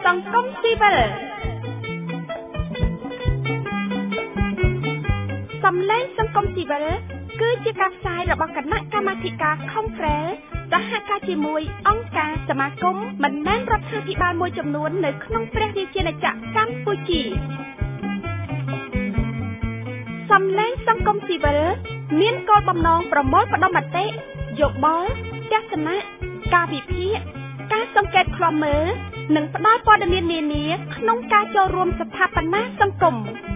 សង្គមស៊ីវិលសំឡេងសង្គមស៊ីវិលគឺជាការផ្សាយរបស់គណៈកម្មាធិការ Conference សហការជាមួយអង្គការសមាគមមិនមែនរដ្ឋាភិបាលមួយចំនួននៅក្នុងព្រះរាជាណាចក្រកម្ពុជាសំឡេងសង្គមស៊ីវិលមានគោលបំណងប្រមូលផ្ដុំមតិយោបល់ទស្សនៈការវិភាគការសង្កេតឃ្លាំមើលនិងផ្ដល់ព័ត៌មាននានាក្នុងការចូលរួមស្ថាបនាសង្គម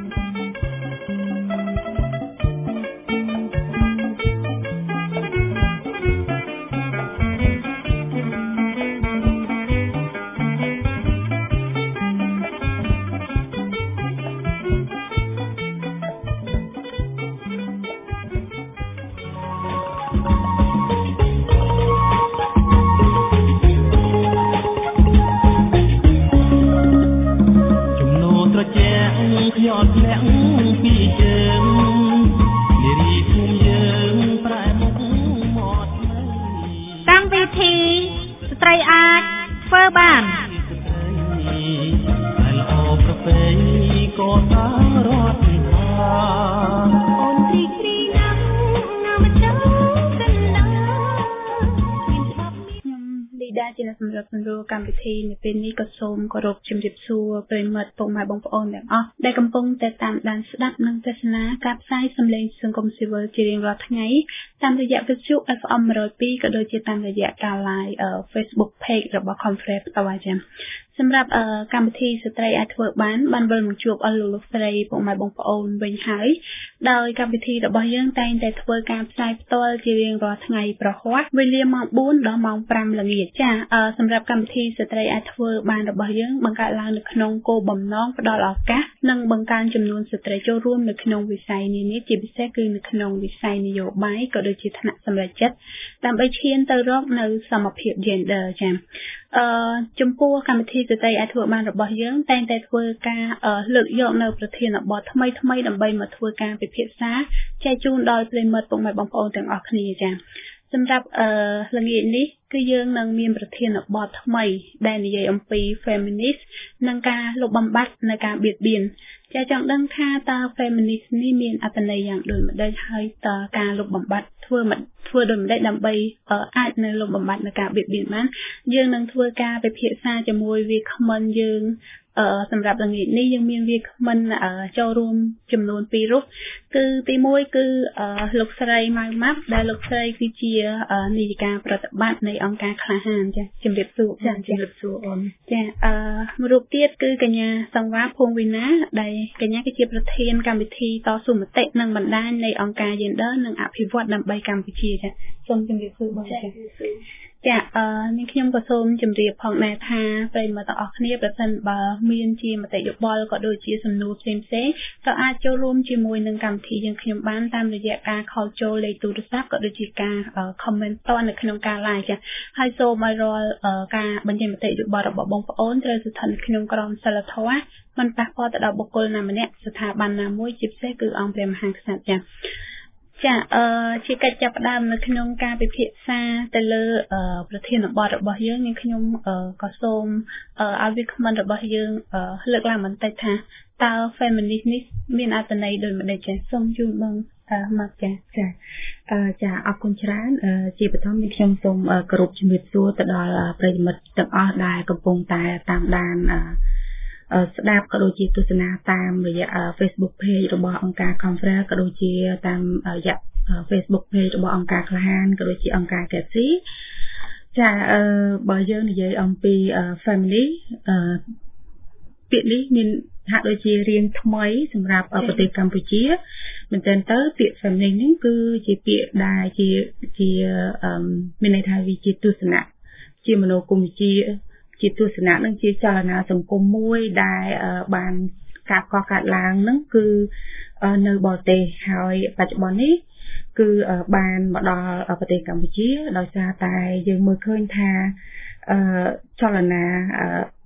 កម្មវិធីនៅពេលនេះក៏សូមគោរពជំរាបសួរប្រិយមិត្តពុកម៉ែបងប្អូនទាំងអស់ដែលកំពុងតែតាមដានស្ដាប់និងទស្សនាការផ្សាយសម្លេងសង្គមស៊ីវិលជារៀងរាល់ថ្ងៃតាមរយៈវិទ្យុ FM 102ក៏ដូចជាតាមរយៈការ Live Facebook Page របស់ Conference ផ្ទាល់ចា៎សម្រាប់កម្មវិធីស្ត្រីអាចធ្វើបានវិលមកជួបអស់លោកស្រីពុកម៉ែបងប្អូនវិញហើយដោយកម្មវិធីរបស់យើងតែងតែធ្វើការផ្សាយផ្ទាល់ជារៀងរាល់ថ្ងៃប្រហ័សវេលាម៉ោង 4 ដល់ម៉ោង 5 ល្ងាចចាសម្រាប់កម្មវិធីស្ត្រីអាចធ្វើបានរបស់យើងបង្កើតឡើងនៅក្នុងគោលបំណងផ្ដល់ឱកាសនិងបង្កើនចំនួនស្ត្រីចូលរួមនៅក្នុងវិស័យនានាជាពិសេសគឺនៅក្នុងវិស័យនយោបាយក៏ដូចជាថ្នាក់សម្រេចចិត្តដើម្បីឈានទៅរកនៅសមភាព gender ចាចំពោះកម្មវិធីស្ត្រីអាចធ្វើបានរបស់យើងតែងតែធ្វើការលើកយកនៅប្រធានបទថ្មីដើម្បីមកធ្វើការពិភាក្សាចែកជូនដល់ប្រិយមិត្តពុកម៉ែបងប្អូនទាំងអស់គ្នាចាសម្រាប់ល្ងាចនេះគឺយើងនឹងមានប្រធានបទថ្មីដែលនិយាយអំពី feminist និងការលុបបំបាត់នៃការបៀតបៀនចាចង់ដឹងថាតើ feminist នេះមានអត្ថន័យយ៉ាងដូចម្តេចហើយតើការលុបបំបាត់ធ្វើដូចម្តេចដើម្បីអាចនៅលុបបំបាត់នៃការបៀតបៀនបានយើងនឹងធ្វើការពិភាក្សាជាមួយវាគ្មិនយើងសម្រាប់ល្ងាចនេះយើងមានវាគ្មិនចូលរួមចំនួន2រូបគឺទី1គឺលោកស្រីម៉ៅម៉ាប់ដែលលោកស្រីគឺជានាយិកាប្រតិបត្តិនៃអង្គការក្លាហានចាជំរាបសួរចាជំរាបសួរអូនចាមួយរូបទៀតគឺកញ្ញាសង្វាភួងវិណាដែលកញ្ញាគឺជាប្រធានកម្មវិធីតស៊ូមតិនិងបណ្ដាញនៃអង្គការ Gender និងអភិវឌ្ឍដើម្បីកម្ពុជាចាសូមជំរាបសួរបងចាចានាងខ្ញុំក៏សូមជម្រាបផងដែរថាប្រិយមិត្តទាំងអស់គ្នាប្រសិនបើមានជាមតិយោបល់ក៏ដូចជាសំណួរផ្សេងៗក៏អាចចូលរួមជាមួយនឹងកម្មវិធីយើងខ្ញុំបានតាមរយៈការខលចូលលេខទូរស័ព្ទក៏ដូចជាការ comment តនៅក្នុងការ live ចាហើយសូមឲ្យរាល់ការបញ្ចេញមតិយោបល់របស់បងប្អូនត្រូវស្ថិតក្នុងក្រមសីលធម៌មិនប៉ះពាល់ទៅដល់បុគ្គលណាម្នាក់ស្ថាប័នណាមួយជាពិសេសគឺអង្គព្រះមហាក្សត្រចាជាកិច្ចចាប់ផ្ដើមនៅក្នុងការពិភាក្សាទៅលើប្រធានបទរបស់យើងនាងខ្ញុំក៏សូមឲ្យវាគ្មិនរបស់យើងលើកឡើងបន្តិចថាតើ feminist នេះមានអត្ថន័យដូចម្តេចចាសូមជូនបងមកចាអរគុណច្រើនជាបឋមនាងខ្ញុំសូមគោរពជំរាបសួរទៅដល់ប្រិយមិត្តទាំងអស់ដែលកំពុងតែតាមដានស្ដាប់ក៏ដូចជាទស្សនាតាមរយៈ Facebook Page របស់អង្គការ Conference ក៏ដូចជាតាមរយៈ Facebook Page របស់អង្គការក្លាហានក៏ដូចជាអង្គការ Kepsi ចាបើយើងនិយាយអំពី family ពាក្យនេះមានហាក់ដូចជារៀងថ្មីសម្រាប់ប្រទេសកម្ពុជាមែនទែនទៅពាក្យ family នេះគឺជាពាក្យដែលជាមានន័យថាវាជាទស្សនៈជាមនោគមវិជ្ជាទស្សនៈនិងជាចលនាសង្គមមួយដែលបានការកកើតឡើងនឹងគឺនៅបរទេសហើយបច្ចុប្បន្ននេះគឺបានមកដល់ប្រទេសកម្ពុជាដោយសារតែយើងមើលឃើញថាចលនា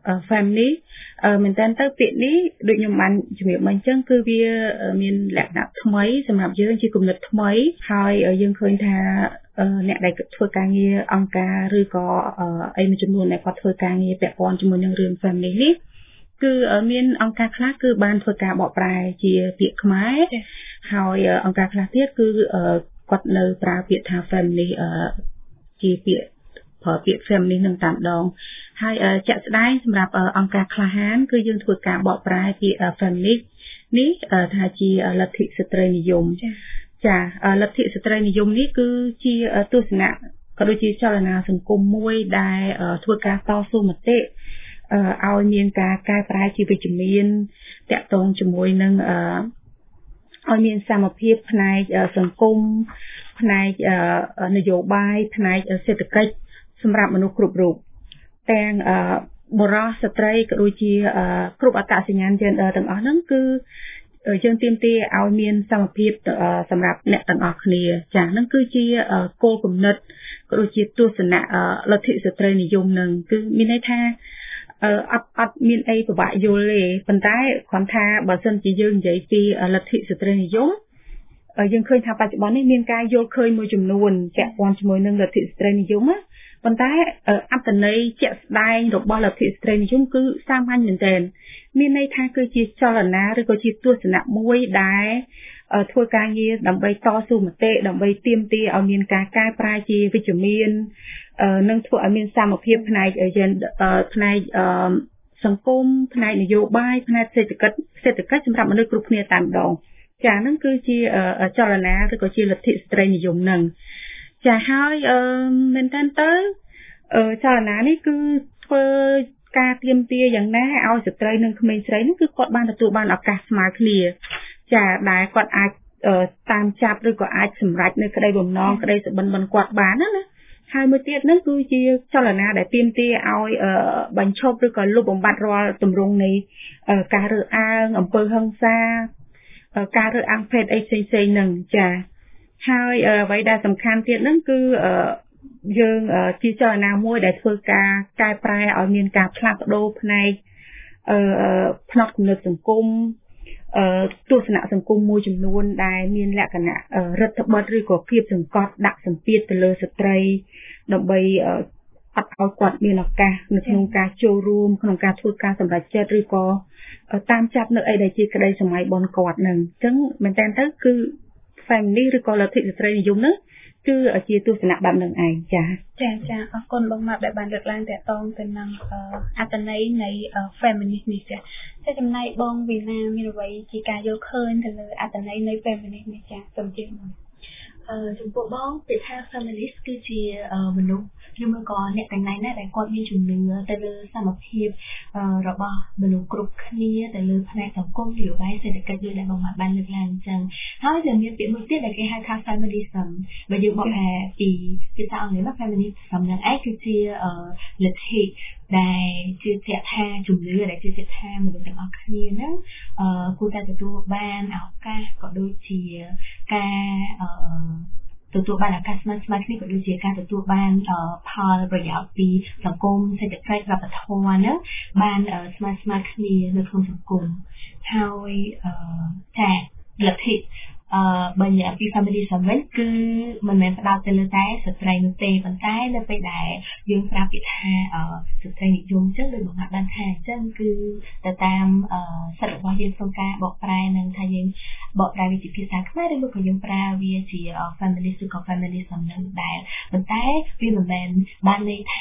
family មែនតើទៅពាក្យនេះដូចខ្ញុំបានជំរាបមកអញ្ចឹងគឺវាមានលក្ខណៈថ្មីសម្រាប់យើងជាគំនិតថ្មីហើយយើងឃើញថាអ្នកដែលធ្វើការងារអង្គការឬក៏អីមួយចំនួនដែលគាត់ធ្វើការងារពាក់ព័ន្ធជាមួយនឹងរឿង family នេះគឺមានអង្គការខ្លះគឺបានធ្វើការបកប្រែជាពាក្យខ្មែរហើយអង្គការខ្លះទៀតគឺគាត់នៅប្រើពាក្យថា family ជាពាក្យប្រើពាក្យ family នឹងតាមដងហើយជាក់ស្ដែងសម្រាប់អង្គការក្លាហានគឺយើងធ្វើការបកប្រែពាក្យ family នេះថាជាលទ្ធិស្ត្រីនិយមចាលទ្ធិស្ត្រីនិយមនេះគឺជាទស្សនៈក៏ដូចជាចលនាសង្គមមួយដែលធ្វើការតស៊ូមតិឲ្យមានការកែប្រែជាវិជ្ជមានតាក់ទងជាមួយនឹងឲ្យមានសមភាពផ្នែកសង្គមផ្នែកនយោបាយផ្នែកសេដ្ឋកិច្ចសម្រាប់មនុស្សគ្រប់រូបទាំងបុរសស្ត្រីក៏ដូចជាគ្រប់អត្តសញ្ញាណ gender ទាំងអស់ហ្នឹងគឺយើងទាមទារឲ្យមានសមភាពសម្រាប់អ្នកទាំងអស់គ្នាចា៎ហ្នឹងគឺជាគោលគំនិតក៏ដូចជាទស្សនៈលទ្ធិស្ត្រីនិយមហ្នឹងគឺមានន័យថាអត់មានអីពិបាកយល់ទេប៉ុន្តែគ្រាន់ថាបើសិនជាយើងនិយាយពីលទ្ធិស្ត្រីនិយមយើងឃើញថាបច្ចុប្បន្ននេះមានការយល់ឃើញមួយចំនួនពាក់ព័ន្ធជាមួយនឹងលទ្ធិស្ត្រីនិយមណាប៉ុន្តែអត្តន័យជាក់ស្ដែងរបស់លទ្ធិស្ត្រីនិយមគឺសាមញ្ញមែនទែនមានន័យថាគឺជាចលនាឬក៏ជាទស្សនៈមួយដែលធ្វើការងារដើម្បីតស៊ូមតិដើម្បីទាមទារឲ្យមានការកែប្រែជាវិជ្ជមាននិងធ្វើឲ្យមានសមភាពផ្នែកផ្នែកសង្គមផ្នែកនយោបាយផ្នែកសេដ្ឋកិច្ចសម្រាប់មនុស្សគ្រប់គ្នាតែម្ដងចាហ្នឹងគឺជាចលនាឬក៏ជាលទ្ធិស្ត្រីនិយមហ្នឹងចាហើយមែនតើទៅចលនានេះគឺធ្វើការទាមទារយ៉ាងណាឲ្យស្ត្រីនិងក្មេងស្រីហ្នឹងគឺគាត់បានទទួលបានឱកាសស្មើគ្នាចាដែលគាត់អាចតាមចាប់ឬក៏អាចសម្រេចនៅក្តីបំណងក្តីសុបិនរបស់គាត់បានណាហើយមួយទៀតហ្នឹងគឺជាចលនាដែលទាមទារឲ្យបញ្ឈប់ឬក៏លុបបំបាត់រាល់ទម្រង់នៃការរើសអើងអំពើហិង្សាការរើសអើងភេទអីផ្សេងៗហ្នឹងចាហើយអ្វីដែលសំខាន់ទៀតហ្នឹងគឺយើងជាចលនាមួយដែលធ្វើការកែប្រែឲ្យមានការផ្លាស់ប្ដូរផ្នែកផ្នត់គំនិតសង្គមទស្សនៈសង្គមមួយចំនួនដែលមានលក្ខណៈរដ្ឋបတ်ឬក៏គៀបសង្កត់ដាក់សម្ពាធទៅលើស្ត្រីដើម្បីអត់ឲ្យគាត់មានឱកាសនៅក្នុងការចូលរួមក្នុងការធ្វើការសម្រេចចិត្តឬក៏តាមចាប់នៅអីដែលជាក្តីសម័យបនគាត់ហ្នឹងអញ្ចឹងមែនតើទៅគឺ family ឬក៏លទ្ធិស្ត្រីនិយមហ្នឹងគឺជាទស្សនៈបែបហ្នឹងឯងចាចាអរគុណបងម៉ាប់ដែលបានលើកឡើងតាក់ទងទៅនឹងអត្ថន័យនៃ feminist នេះចាចំណែកបងវីណាមានអ្វីជាការយល់ឃើញទៅលើអត្ថន័យនៃ feminist នេះចាសូមជឿមកចំពោះបងពាក្យថា feminist គឺជាមនុស្សឬមួយក៏អ្នកទាំងណាដែលគាត់មានជំនឿទៅលើសមភាពរបស់មនុស្សគ្រប់គ្នាទៅលើផ្នែកសង្គមនយោបាយសេដ្ឋកិច្ចដែលបងបានលើកឡើងអញ្ចឹងហើយវាមានពាក្យមួយទៀតដែលគេហៅថា feminism បើយើងបកប្រែពីភាសាអង់គ្លេសមក feminism ហ្នឹងឯងគឺជាលទ្ធិដែលជឿជាក់ថាជំនឿដែលជឿជាក់ថាមនុស្សទាំងអស់គ្នាហ្នឹងគួរតែទទួលបានឱកាសក៏ដូចជាការទទួលបានឱកាសស្មើៗគ្នាក៏ដូចជាការទទួលបានផលប្រយោជន៍ពីសង្គមសេដ្ឋកិច្ចវប្បធម៌ហ្នឹងបានស្មើៗគ្នានៅក្នុងសង្គមហើយតែលទ្ធិបើនិយាយពី feminism វិញគឺមិនមែនផ្ដោតទៅលើតែស្ត្រីនោះទេប៉ុន្តែនៅពេលដែលយើងប្រើពាក្យថាស្ត្រីនិយមអញ្ចឹងដូចបងបានថាអញ្ចឹងគឺទៅតាមសិទ្ធិរបស់យើងក្នុងការបកប្រែនឹងថាយើងបកប្រែវាជាភាសាខ្មែរឬក៏យើងប្រើវាជា feminist ឬក៏ feminism នឹងដែរប៉ុន្តែវាមិនមែនបានន័យថា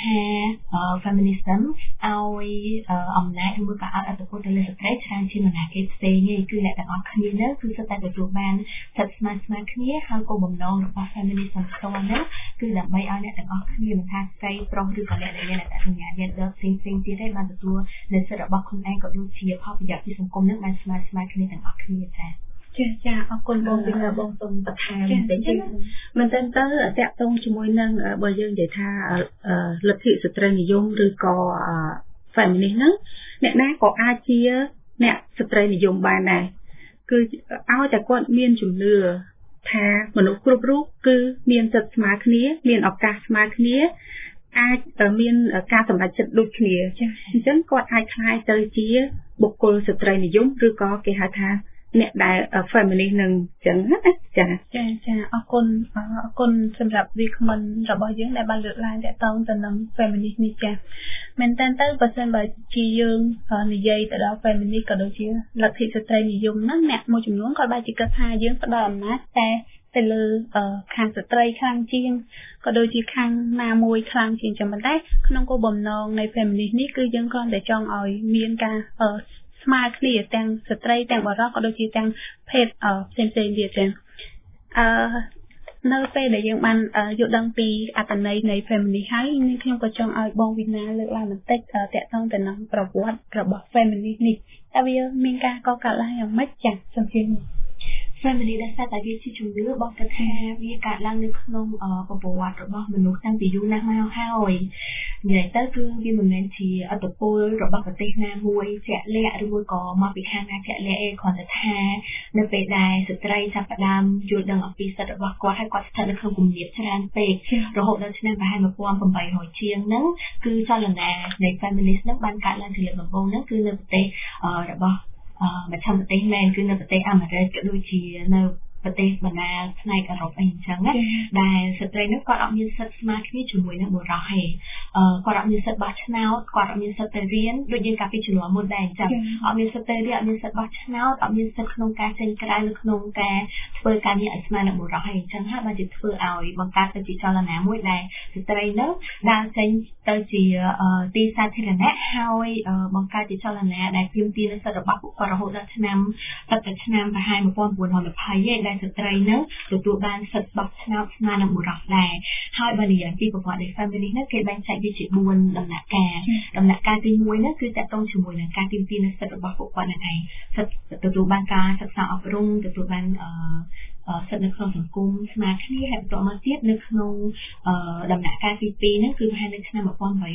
feminism ឲ្យអំណាចឬក៏ឲ្យអត្ថប្រយោជន៍ទៅលើស្ត្រីច្រើនជាងនរណាគេផ្សេងទេគឺអ្នកទាំងអស់គ្នានឹងគឺសុទ្ធតែទទួលបានសិទ្ធិស្មើៗគ្នាហើយគោលបំណងរបស់ feminism ផ្ទាល់ហ្នឹងគឺដើម្បីឲ្យអ្នកទាំងអស់គ្នាមិនថាស្រីប្រុសឬក៏អ្នកដែលមានអត្តសញ្ញាណ gender ផ្សេងៗទៀតទេបានទទួលនូវសិទ្ធិរបស់ខ្លួនឯងក៏ដូចជាផលប្រយោជន៍ពីសង្គមហ្នឹងបានស្មើៗគ្នាទាំងអស់គ្នាចាអរគុណបងពីបងសូមបន្ថែមបន្តិចមែនតើតាក់ទងជាមួយនឹងបើយើងនិយាយថាលទ្ធិស្ត្រីនិយមឬក៏ feminist ហ្នឹងអ្នកណាក៏អាចជាអ្នកស្ត្រីនិយមបានដែរគឺឲ្យតែគាត់មានជំនឿថាមនុស្សគ្រប់រូបគឺមានសិទ្ធិស្មើគ្នាមានឱកាសស្មើគ្នាអាចមានការសម្រេចចិត្តដូចគ្នាចាអញ្ចឹងគាត់អាចខ្លាយទៅជាបុគ្គលស្ត្រីនិយមឬក៏គេហៅថាអ្នកដែល feminist នឹងអញ្ចឹងណាចាអរគុណសម្រាប់វាគ្មិនរបស់យើងដែលបានលើកឡើងទាក់ទងទៅនឹង feminist នេះចាមែនតើទៅបើសិនបើជាយើងនិយាយទៅដល់ feminist ក៏ដូចជាលទ្ធិស្ត្រីនិយមហ្នឹងអ្នកមួយចំនួនក៏បែរជាគិតថាយើងផ្ដល់អំណាចតែទៅលើខាងស្ត្រីខ្លាំងជាងក៏ដូចជាខាងណាមួយខ្លាំងជាងចឹងប៉ុន្តែក្នុងគោលបំណងនៃ feminist នេះគឺយើងគ្រាន់តែចង់ឲ្យមានការស្មើគ្នាទាំងស្ត្រីទាំងបុរសក៏ដូចជាទាំងភេទផ្សេងៗទៀតចឹងនៅពេលដែលយើងបានយល់ដឹងពីអត្ថន័យនៃ feminist ហើយនេះខ្ញុំក៏ចង់ឲ្យបងវិណាលើកឡើងបន្តិចតាក់ទងទៅនឹងប្រវត្តិរបស់ feminist នេះតើវាមានការកកើតឡើងយ៉ាងម៉េចចា៎សូមជឿ Feminist ដែលតែវាជាជំនឿរបស់គាត់ថាវាកើតឡើងនៅក្នុងប្រវត្តិរបស់មនុស្សតាំងពីយូរណាស់មកហើយនិយាយទៅគឺវាមិនមែនជាអត្តពលរបស់ប្រទេសណាមួយជាក់លាក់ឬមួយក៏មកពីខាងណាជាក់លាក់ឯងគ្រាន់តែថានៅពេលដែលស្ត្រីចាប់ផ្ដើមយល់ដឹងអំពីសិទ្ធិរបស់គាត់ហើយគាត់ស្ថិតនៅក្នុងគំនាបច្រើនពេករហូតដល់ឆ្នាំប្រហែល1800ជាងហ្នឹងគឺចលនានៃ Feminist ហ្នឹងបានកើតឡើងជាលើកដំបូងហ្នឹងគឺនៅប្រទេសរបស់មជ្ឈមប្រទេសមែនគឺនៅប្រទេសអាមេរិកក៏ដូចជានៅប្រទេសបណ្ដាផ្នែកអឺរ៉ុបអីអញ្ចឹងណាដែលស្ត្រីនោះគាត់អត់មានសិទ្ធិស្មើគ្នាជាមួយនឹងបុរសទេគាត់អត់មានសិទ្ធិបោះឆ្នោតគាត់អត់មានសិទ្ធិទៅរៀនដូចយើងកាលពីជំនាន់មុនដែរអញ្ចឹងអត់មានសិទ្ធិទៅរៀនអត់មានសិទ្ធិបោះឆ្នោតអត់មានសិទ្ធិក្នុងការចេញក្រៅនៅក្នុងការធ្វើការងារឲ្យស្មើនឹងបុរសទេអញ្ចឹងហើយបានជាធ្វើឲ្យបង្កើតទៅជាចលនាមួយដែលស្ត្រីនោះដើរចេញទៅជាទីសាធារណៈហើយបង្កើតជាចលនាដែលទាមទារនូវសិទ្ធិរបស់ពួកគាត់រហូតដល់ឆ្នាំប្រហែល1920ឯងដែលស្ត្រីនឹងទទួលបានសិទ្ធិបោះឆ្នោតស្មើនឹងបុរសដែរហើយបើនិយាយពីប្រវត្តិនៃ feminist នេះគេបែងចែកវាជា4ដំណាក់កាលដំណាក់កាលទី1នោះគឺតកតងជាមួយនឹងការទាមទារនូវសិទ្ធិរបស់ពួកគាត់នឹងឯងសិទ្ធិទទួលបានការសិក្សាអប់រំទទួលបានសិទ្ធិនៅក្នុងសង្គមស្មើគ្នាហើយបន្តមកទៀតនៅក្នុងដំណាក់កាលទី2នោះគឺប្រហែលនៅឆ្នាំ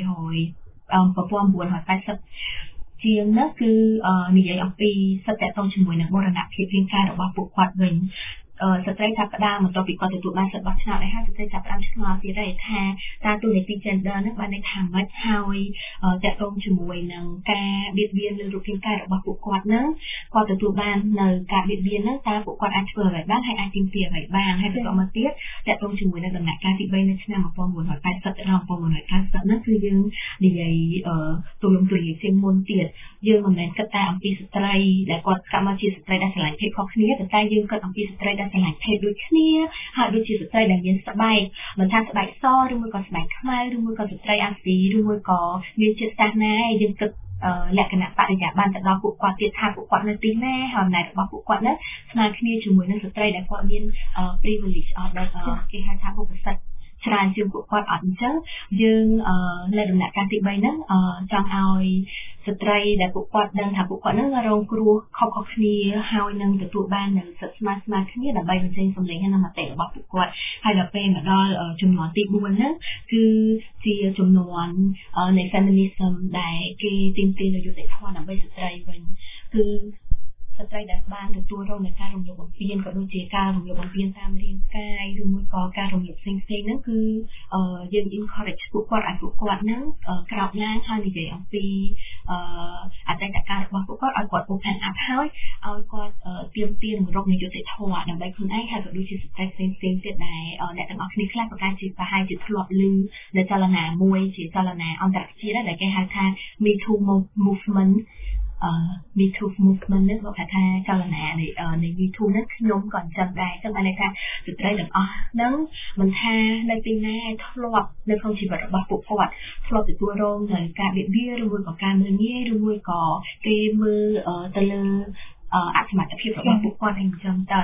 1980ជាងនោះគឺនិយាយអំពីសិទ្ធិតកតងជាមួយនឹងបរណភាពរាងកាយរបស់ពួកគាត់វិញស្ត្រីចាប់ផ្ដើមបន្ទាប់ពីគាត់ទទួលបានសិទ្ធិបោះឆ្នោតហើយស្ត្រីចាប់ផ្ដើមឆ្ងល់ទៀតថាតើទូនីតិ gender ហ្នឹងបានន័យថាម៉េចហើយតកតងជាមួយនឹងការបៀតបៀនលើរូបរាងកាយរបស់ពួកគាត់ហ្នឹងគាត់ទទួលបាននៅការបៀតបៀនហ្នឹងតើពួកគាត់អាចធ្វើអ្វីបានហើយអាចទាមទារអ្វីបានហើយបន្តមកទៀតតកតងជាមួយនឹងដំណាក់កាលទី3នៅឆ្នាំ1980ដល់1990ហ្នឹងគឺយើងនិយាយទូលំទូលាយជាងមុនទៀតយើងមិនមែនគិតតែអំពីស្ត្រីដែលគាត់កាលមកជាស្ត្រីដែលឆ្លងភេទខុសគ្នាតែយើងគិតអំពីស្ត្រីដែលឆ្លងភេទដូចគ្នាហើយដូចជាស្ត្រីដែលមានស្បែកមិនថាស្បែកសឬមួយក៏ស្បែកខ្មៅឬមួយក៏ស្ត្រីអាស៊ីឬមួយក៏មានជាតិសាសន៍ណាយើងគិតលក្ខណៈបរិយាបន្នទៅដល់ពួកគាត់ទៀតថាពួកគាត់នៅទីណាហើយអំណាចរបស់ពួកគាត់នោះស្មើគ្នាជាមួយនឹងស្ត្រីដែលគាត់មាន privilege អត់ដែលគេហៅថាឧបសិទ្ធច្រើនជាងពួកគាត់អត់អញ្ចឹងយើងនៅដំណាក់កាលទី3ហ្នឹងចង់ឲ្យស្ត្រីដែលពួកគាត់ដឹងថាពួកគាត់នឹងរងគ្រោះខុសៗគ្នាហើយនឹងទទួលបាននៅសិទ្ធិស្មើគ្នាដើម្បីបញ្ចេញសម្លេងនិងមតិរបស់ពួកគាត់ហើយដល់ពេលមកដល់ចំនួនទី4ហ្នឹងគឺជាចំនួននៃ feminism ដែលគេទាមទារយុត្តិធម៌ដើម្បីស្ត្រីវិញគឺស្ត្រីដែលបានទទួលរងនៃការរំលោភបំពានក៏ដូចជាការរំលោភបំពានតាមរាងកាយឬមួយក៏ការរំលោភផ្សេងៗហ្នឹងគឺយើង encourage ពួកគាត់ឲ្យពួកគាត់ហ្នឹងក្រោកឡើងហើយនិយាយអំពីអតីតកាលរបស់ពួកគាត់ឲ្យគាត់ open up ហើយឲ្យគាត់ទាមទាររកយុត្តិធម៌ដើម្បីខ្លួនឯងហើយក៏ដូចជាស្ត្រីផ្សេងៗទៀតដែលអ្នកទាំងអស់គ្នាខ្លះប្រកាសជាប្រហែលជាធ្លាប់ឮនៅចលនាមួយជាចលនាអន្តរជាតិដែលគេហៅថា Me Too Movement Me Too Movement នេះគាត់ថាចលនានៃ Me Too នេះខ្ញុំក៏អញ្ចឹងដែរចឹងបានន័យថាស្ត្រីទាំងអស់ហ្នឹងមិនថានៅទីណាធ្លាប់នៅក្នុងជីវិតរបស់ពួកគាត់ធ្លាប់ទទួលរងនៅការបៀតបៀនឬមួយក៏ការមើលងាយឬមួយក៏គេមើលទៅលើអសមត្ថភាពរបស់ពួកគាត់អីអញ្ចឹងទៅ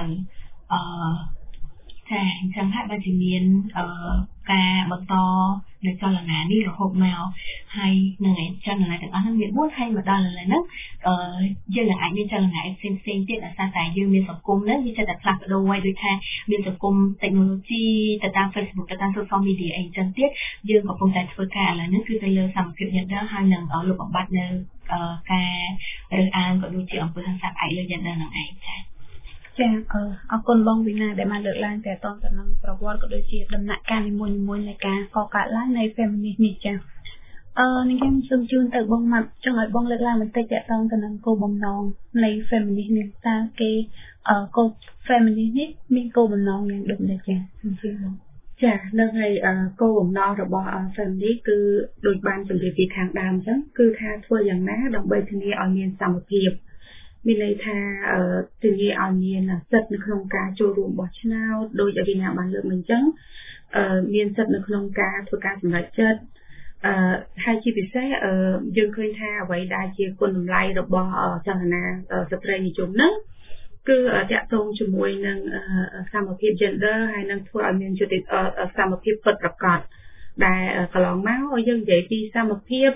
ចាអញ្ចឹងហើយបានជាមានការបន្តនៅចលនានេះរហូតមកហើយនឹងឯចលនាទាំងអស់ហ្នឹងមាន4ហើយមកដល់ឥឡូវហ្នឹងយើងនឹងអាចមានចលនាផ្សេងទៀតដោយសារតែយើងមានសង្គមហ្នឹងវាចេះតែផ្លាស់ប្ដូរហើយដូចថាមានសង្គម technology ទៅតាម Facebook ទៅតាម social media អីចឹងទៀតយើងកំពុងតែធ្វើការឥឡូវហ្នឹងគឺទៅលើសមភាព gender ហើយនឹងលុបបំបាត់នៅការរើសអើងក៏ដូចជាអំពើហិង្សាផ្អែកលើ gender ហ្នឹងឯងចាចាអរគុណបងវិណាដែលបានលើកឡើងតែតទៅនឹងប្រវត្តិក៏ដូចជាដំណាក់កាលនីមួយៗនៃការកកើតឡើងនៃ feminist នេះចានេះខ្ញុំសូមជូនទៅបងមកចង់ឲ្យបងលើកឡើងបន្តិចតទៅនឹងគោលបំណងនៃ feminist នេះតើគេគោល feminist នេះមានគោលបំណងយ៉ាងដូចម្តេចចាសូមជឿបងចានៅថ្ងៃគោលបំណងរបស់ feminist គឺដូចបានជម្រាបពីខាងដើមអញ្ចឹងគឺថាធ្វើយ៉ាងណាដើម្បីធានាឲ្យមានសមភាពមានន័យថាធានាឲ្យមានសិទ្ធិនៅក្នុងការចូលរួមបោះឆ្នោតដោយអវិញ្ញាបានលើកមកអញ្ចឹងមានសិទ្ធិនៅក្នុងការធ្វើការសម្រេចចិត្តហើយជាពិសេសយើងឃើញថាអ្វីដែលជាគុណតម្លៃរបស់ចលនាស្ត្រីនិយមហ្នឹងគឺតាក់ទងជាមួយនឹងសមភាព gender ហើយនឹងធ្វើឲ្យមានយុត្តិសមភាពពិតប្រាកដដែលកន្លងមកយើងនិយាយពីសមភាព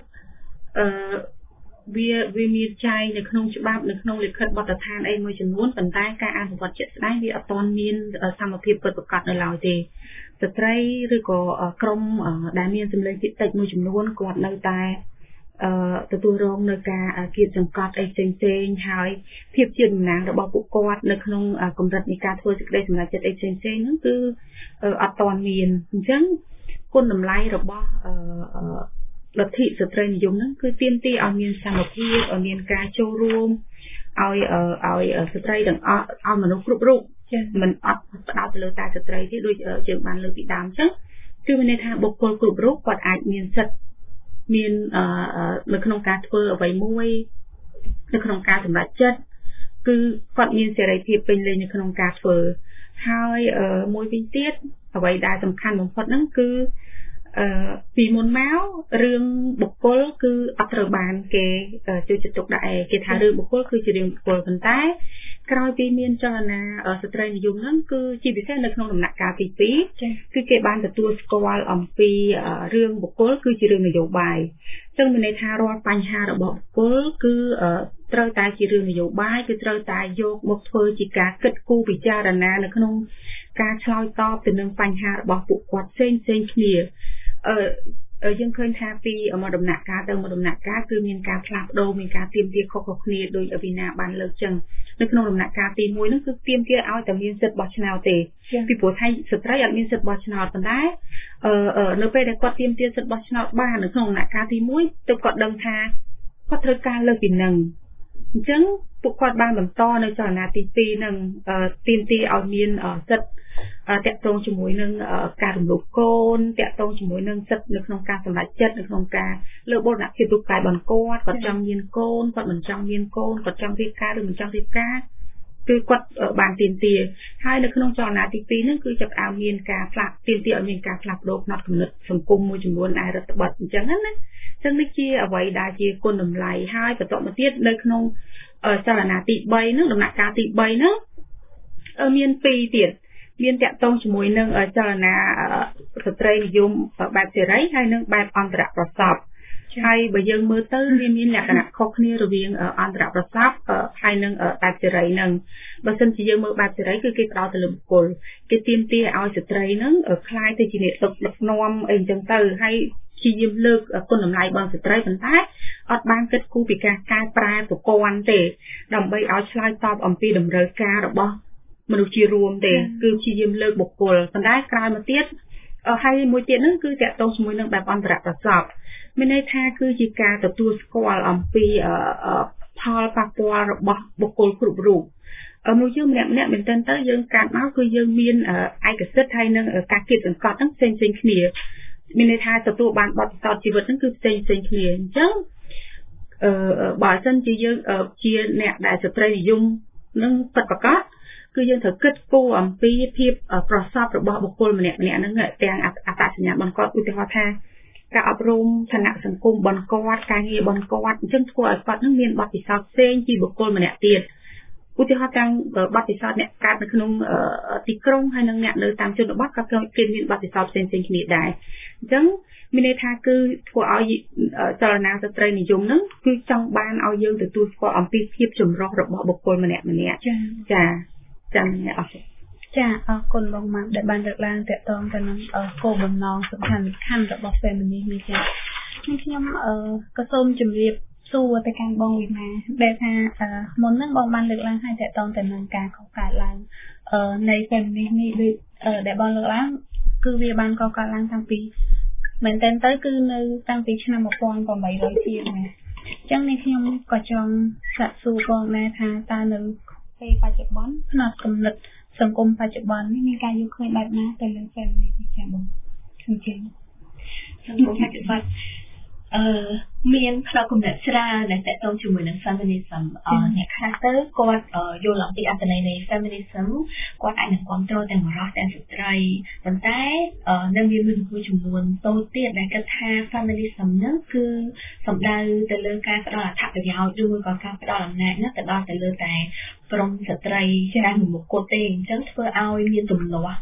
វាមានចែងនៅក្នុងច្បាប់នៅក្នុងលិខិតបទដ្ឋានអីមួយចំនួនប៉ុន្តែការអនុវត្តជាក់ស្ដែងវាអត់ទាន់មានសមភាពពិតប្រាកដនៅឡើយទេស្ត្រីឬក៏ក្រុមដែលមានសម្លេងតិចតិចមួយចំនួនគាត់នៅតែទទួលរងនៅការគៀបសង្កត់អីផ្សេងៗហើយភាពជាតំណាងរបស់ពួកគាត់នៅក្នុងកម្រិតនៃការធ្វើសេចក្តីសម្រេចចិត្តអីផ្សេងៗហ្នឹងគឺអត់ទាន់មានអញ្ចឹងគុណតម្លៃរបស់លទ្ធិស្ត្រីនិយមហ្នឹងគឺទាមទារឲ្យមានសមភាពឲ្យមានការចូលរួមឲ្យស្ត្រីទាំងអស់ឲ្យមនុស្សគ្រប់រូបមិនអត់ផ្ដោតទៅលើតែស្ត្រីទេដូចយើងបានលើកពីដើមអញ្ចឹងគឺមានន័យថាបុគ្គលគ្រប់រូបគាត់អាចមានសិទ្ធិមាននៅក្នុងការធ្វើអ្វីមួយនៅក្នុងការសម្រេចចិត្តគឺគាត់មានសេរីភាពពេញលេញនៅក្នុងការធ្វើហើយមួយវិញទៀតអ្វីដែលសំខាន់បំផុតហ្នឹងគឺពីមុនមករឿងបុគ្គលគឺអត់ត្រូវបានគេចូលចិត្តទុកដាក់គេថារឿងបុគ្គលគឺជារឿងបុគ្គលប៉ុន្តែក្រោយពីមានចលនាស្ត្រីនិយមហ្នឹងគឺជាពិសេសនៅក្នុងដំណាក់កាលទី2គឺគេបានទទួលស្គាល់អំពីរឿងបុគ្គលគឺជារឿងនយោបាយចឹងមានន័យថារាល់បញ្ហារបស់បុគ្គលគឺត្រូវតែជារឿងនយោបាយគឺត្រូវតែយកមកធ្វើជាការគិតគូរពិចារណានៅក្នុងការឆ្លើយតបទៅនឹងបញ្ហារបស់ពួកគាត់ផ្សេងគ្នាយើងឃើញថាពីមួយដំណាក់កាលទៅមួយដំណាក់កាលគឺមានការផ្លាស់ប្ដូរមានការទាមទារខុសៗគ្នាដោយអវិណាបានលើកចឹងនៅក្នុងដំណាក់កាលទី1ហ្នឹងគឺទាមទារឲ្យតែមានសិទ្ធិបោះឆ្នោតទេពីព្រោះថាស្ត្រីអត់មានសិទ្ធិបោះឆ្នោតប៉ុន្តែនៅពេលដែលគាត់ទាមទារសិទ្ធិបោះឆ្នោតបាននៅក្នុងដំណាក់កាលទី1ទើបគាត់ដឹងថាគាត់ត្រូវការលើកពីនឹងអញ្ចឹងពួកគាត់បានបន្តនៅចលនាទី2នឹងទាមទារឲ្យមានសិទ្ធិតាក់ទងជាមួយនឹងការរំលោភកូនតាក់ទងជាមួយនឹងសិទ្ធិនៅក្នុងការសម្រេចចិត្តនៅក្នុងការលើកបុណ្យភាពរូបកាយរបស់គាត់ចង់មានកូនគាត់មិនចង់មានកូនគាត់ចង់រៀបការឬមិនចង់រៀបការគឺគាត់បានទាមទារហើយនៅក្នុងចលនាទី2ហ្នឹងគឺចាប់ផ្ដើមមានការផ្លាស់ទាមទារឲ្យមានការផ្លាស់ប្ដូរផ្នត់គំនិតសង្គមមួយចំនួនដែលរដ្ឋបတ်អញ្ចឹងណាចឹងនេះជាអ្វីដែលជាគុណតម្លៃហើយបន្តមកទៀតនៅក្នុងចលនាទី3ហ្នឹងដំណាក់កាលទី3ហ្នឹងមាន2ទៀតមានតាក់ទងជាមួយនឹងចលនាស្ត្រីនិយមបែបសេរីហើយនិងបែបអន្តរប្រសពហើយបើយើងមើលទៅវាមានលក្ខណៈខុសគ្នារវាងអន្តរប្រសពហើយនិងបែបសេរីហ្នឹងបើសិនជាយើងមើលបែបសេរីគឺគេផ្ដោតទៅលើបុគ្គលគេទាមទារឲ្យស្ត្រីហ្នឹងคล้ายទៅជាអ្នកដឹកនាំអីអញ្ចឹងទៅហើយជាយាមលើកគុណតម្លៃរបស់ស្ត្រីប៉ុន្តែអត់បានគិតគូរពីការកែប្រែប្រព័ន្ធទេដើម្បីឲ្យឆ្លើយតបអំពីតម្រូវការរបស់មនុស្សជារួមទេគឺជាយាមលើកបុគ្គលប៉ុន្តែក្រោយមកទៀតហើយមួយទៀតហ្នឹងគឺតាក់ទងជាមួយនឹងបែបអន្តរប្រសពមានន័យថាគឺជាការទទួលស្គាល់អំពីផលប៉ះពាល់របស់បុគ្គលគ្រប់រូបមនុស្សយើងម្នាក់មែនទែនទៅយើងកាត់មកគឺយើងមានឯកសិទ្ធិហើយនឹងការគៀបសង្កត់ហ្នឹងផ្សេងគ្នាមានន័យថាទទួលបានបទពិសោធន៍ជីវិតហ្នឹងគឺផ្សេងគ្នាអញ្ចឹងបើមិនជាយើងជាអ្នកដែលស្ត្រីនិយមនឹងពិតប្រាកដគឺយើងត្រូវគិតគូរអំពីភាពប្រសពរបស់បុគ្គលម្នាក់ហ្នឹងទាំងអត្តសញ្ញាណរបស់គាត់ឧទាហរណ៍ថាការអប់រំឋានៈសង្គមរបស់គាត់ការងាររបស់គាត់អញ្ចឹងធ្វើឲ្យគាត់នឹងមានបទពិសោធន៍ផ្សេងពីបុគ្គលម្នាក់ទៀតឧទាហរណ៍ទាំងបទពិសោធន៍អ្នកកើតនៅក្នុងទីក្រុងហើយនិងអ្នកនៅតាមជនបទក៏គេមានបទពិសោធន៍ផ្សេងគ្នាដែរអញ្ចឹងមានន័យថាគឺធ្វើឲ្យចលនាស្ត្រីនិយមហ្នឹងគឺចង់បានឲ្យយើងទទួលស្គាល់អំពីភាពចម្រុះរបស់បុគ្គលម្នាក់ចាចាំអរគុណចាអរគុណបងម៉ាក់ដែលបានលើកឡើងតកតងទៅនឹងគោលបំណងសំខាន់របស់ feminist នេះចាខ្ញុំក៏សូមជម្រាបសួរទៅកាន់បងវិមាដែលថាមុនហ្នឹងបងបានលើកឡើងឲ្យតកតងទៅនឹងការកកើតឡើងនៃ feminist នេះដូចដែលបងលើកឡើងគឺវាបានកកើតឡើងតាំងពីមែនតើទៅគឺនៅតាំងពីឆ្នាំ1800ជាងណាអញ្ចឹងនេះខ្ញុំក៏ចង់សាកសួរបងដែរថាតើនៅពេលបច្ចុប្បន្នផ្នត់គំនិតសង្គមបច្ចុប្បន្ននេះមានការយល់ឃើញបែបណាទៅលើ feminist នេះចា៎បងអញ្ចឹងសង្គមបច្ចុប្បន្នមានផ្នត់គំនិតច្រើនដែលតកតងជាមួយនឹង feminism អ្នកខ្លះទៅគាត់យល់អំពីអត្ថន័យនៃ feminism គាត់អាចនឹងគ្រប់គ្រងទាំងបរិសុទ្ធទាំងស្ត្រីប៉ុន្តែនៅមានមួយចំនួនតូចទៀតដែលគិតថា feminism ហ្នឹងគឺសំដៅទៅលើការផ្ដល់អត្ថប្រយោជន៍ឬមួយក៏ការផ្ដល់អំណាចហ្នឹងទៅដល់ទៅលើតែក្រុមស្ត្រីដែលមុខគត់ទេអញ្ចឹងធ្វើឲ្យមានទំនាស់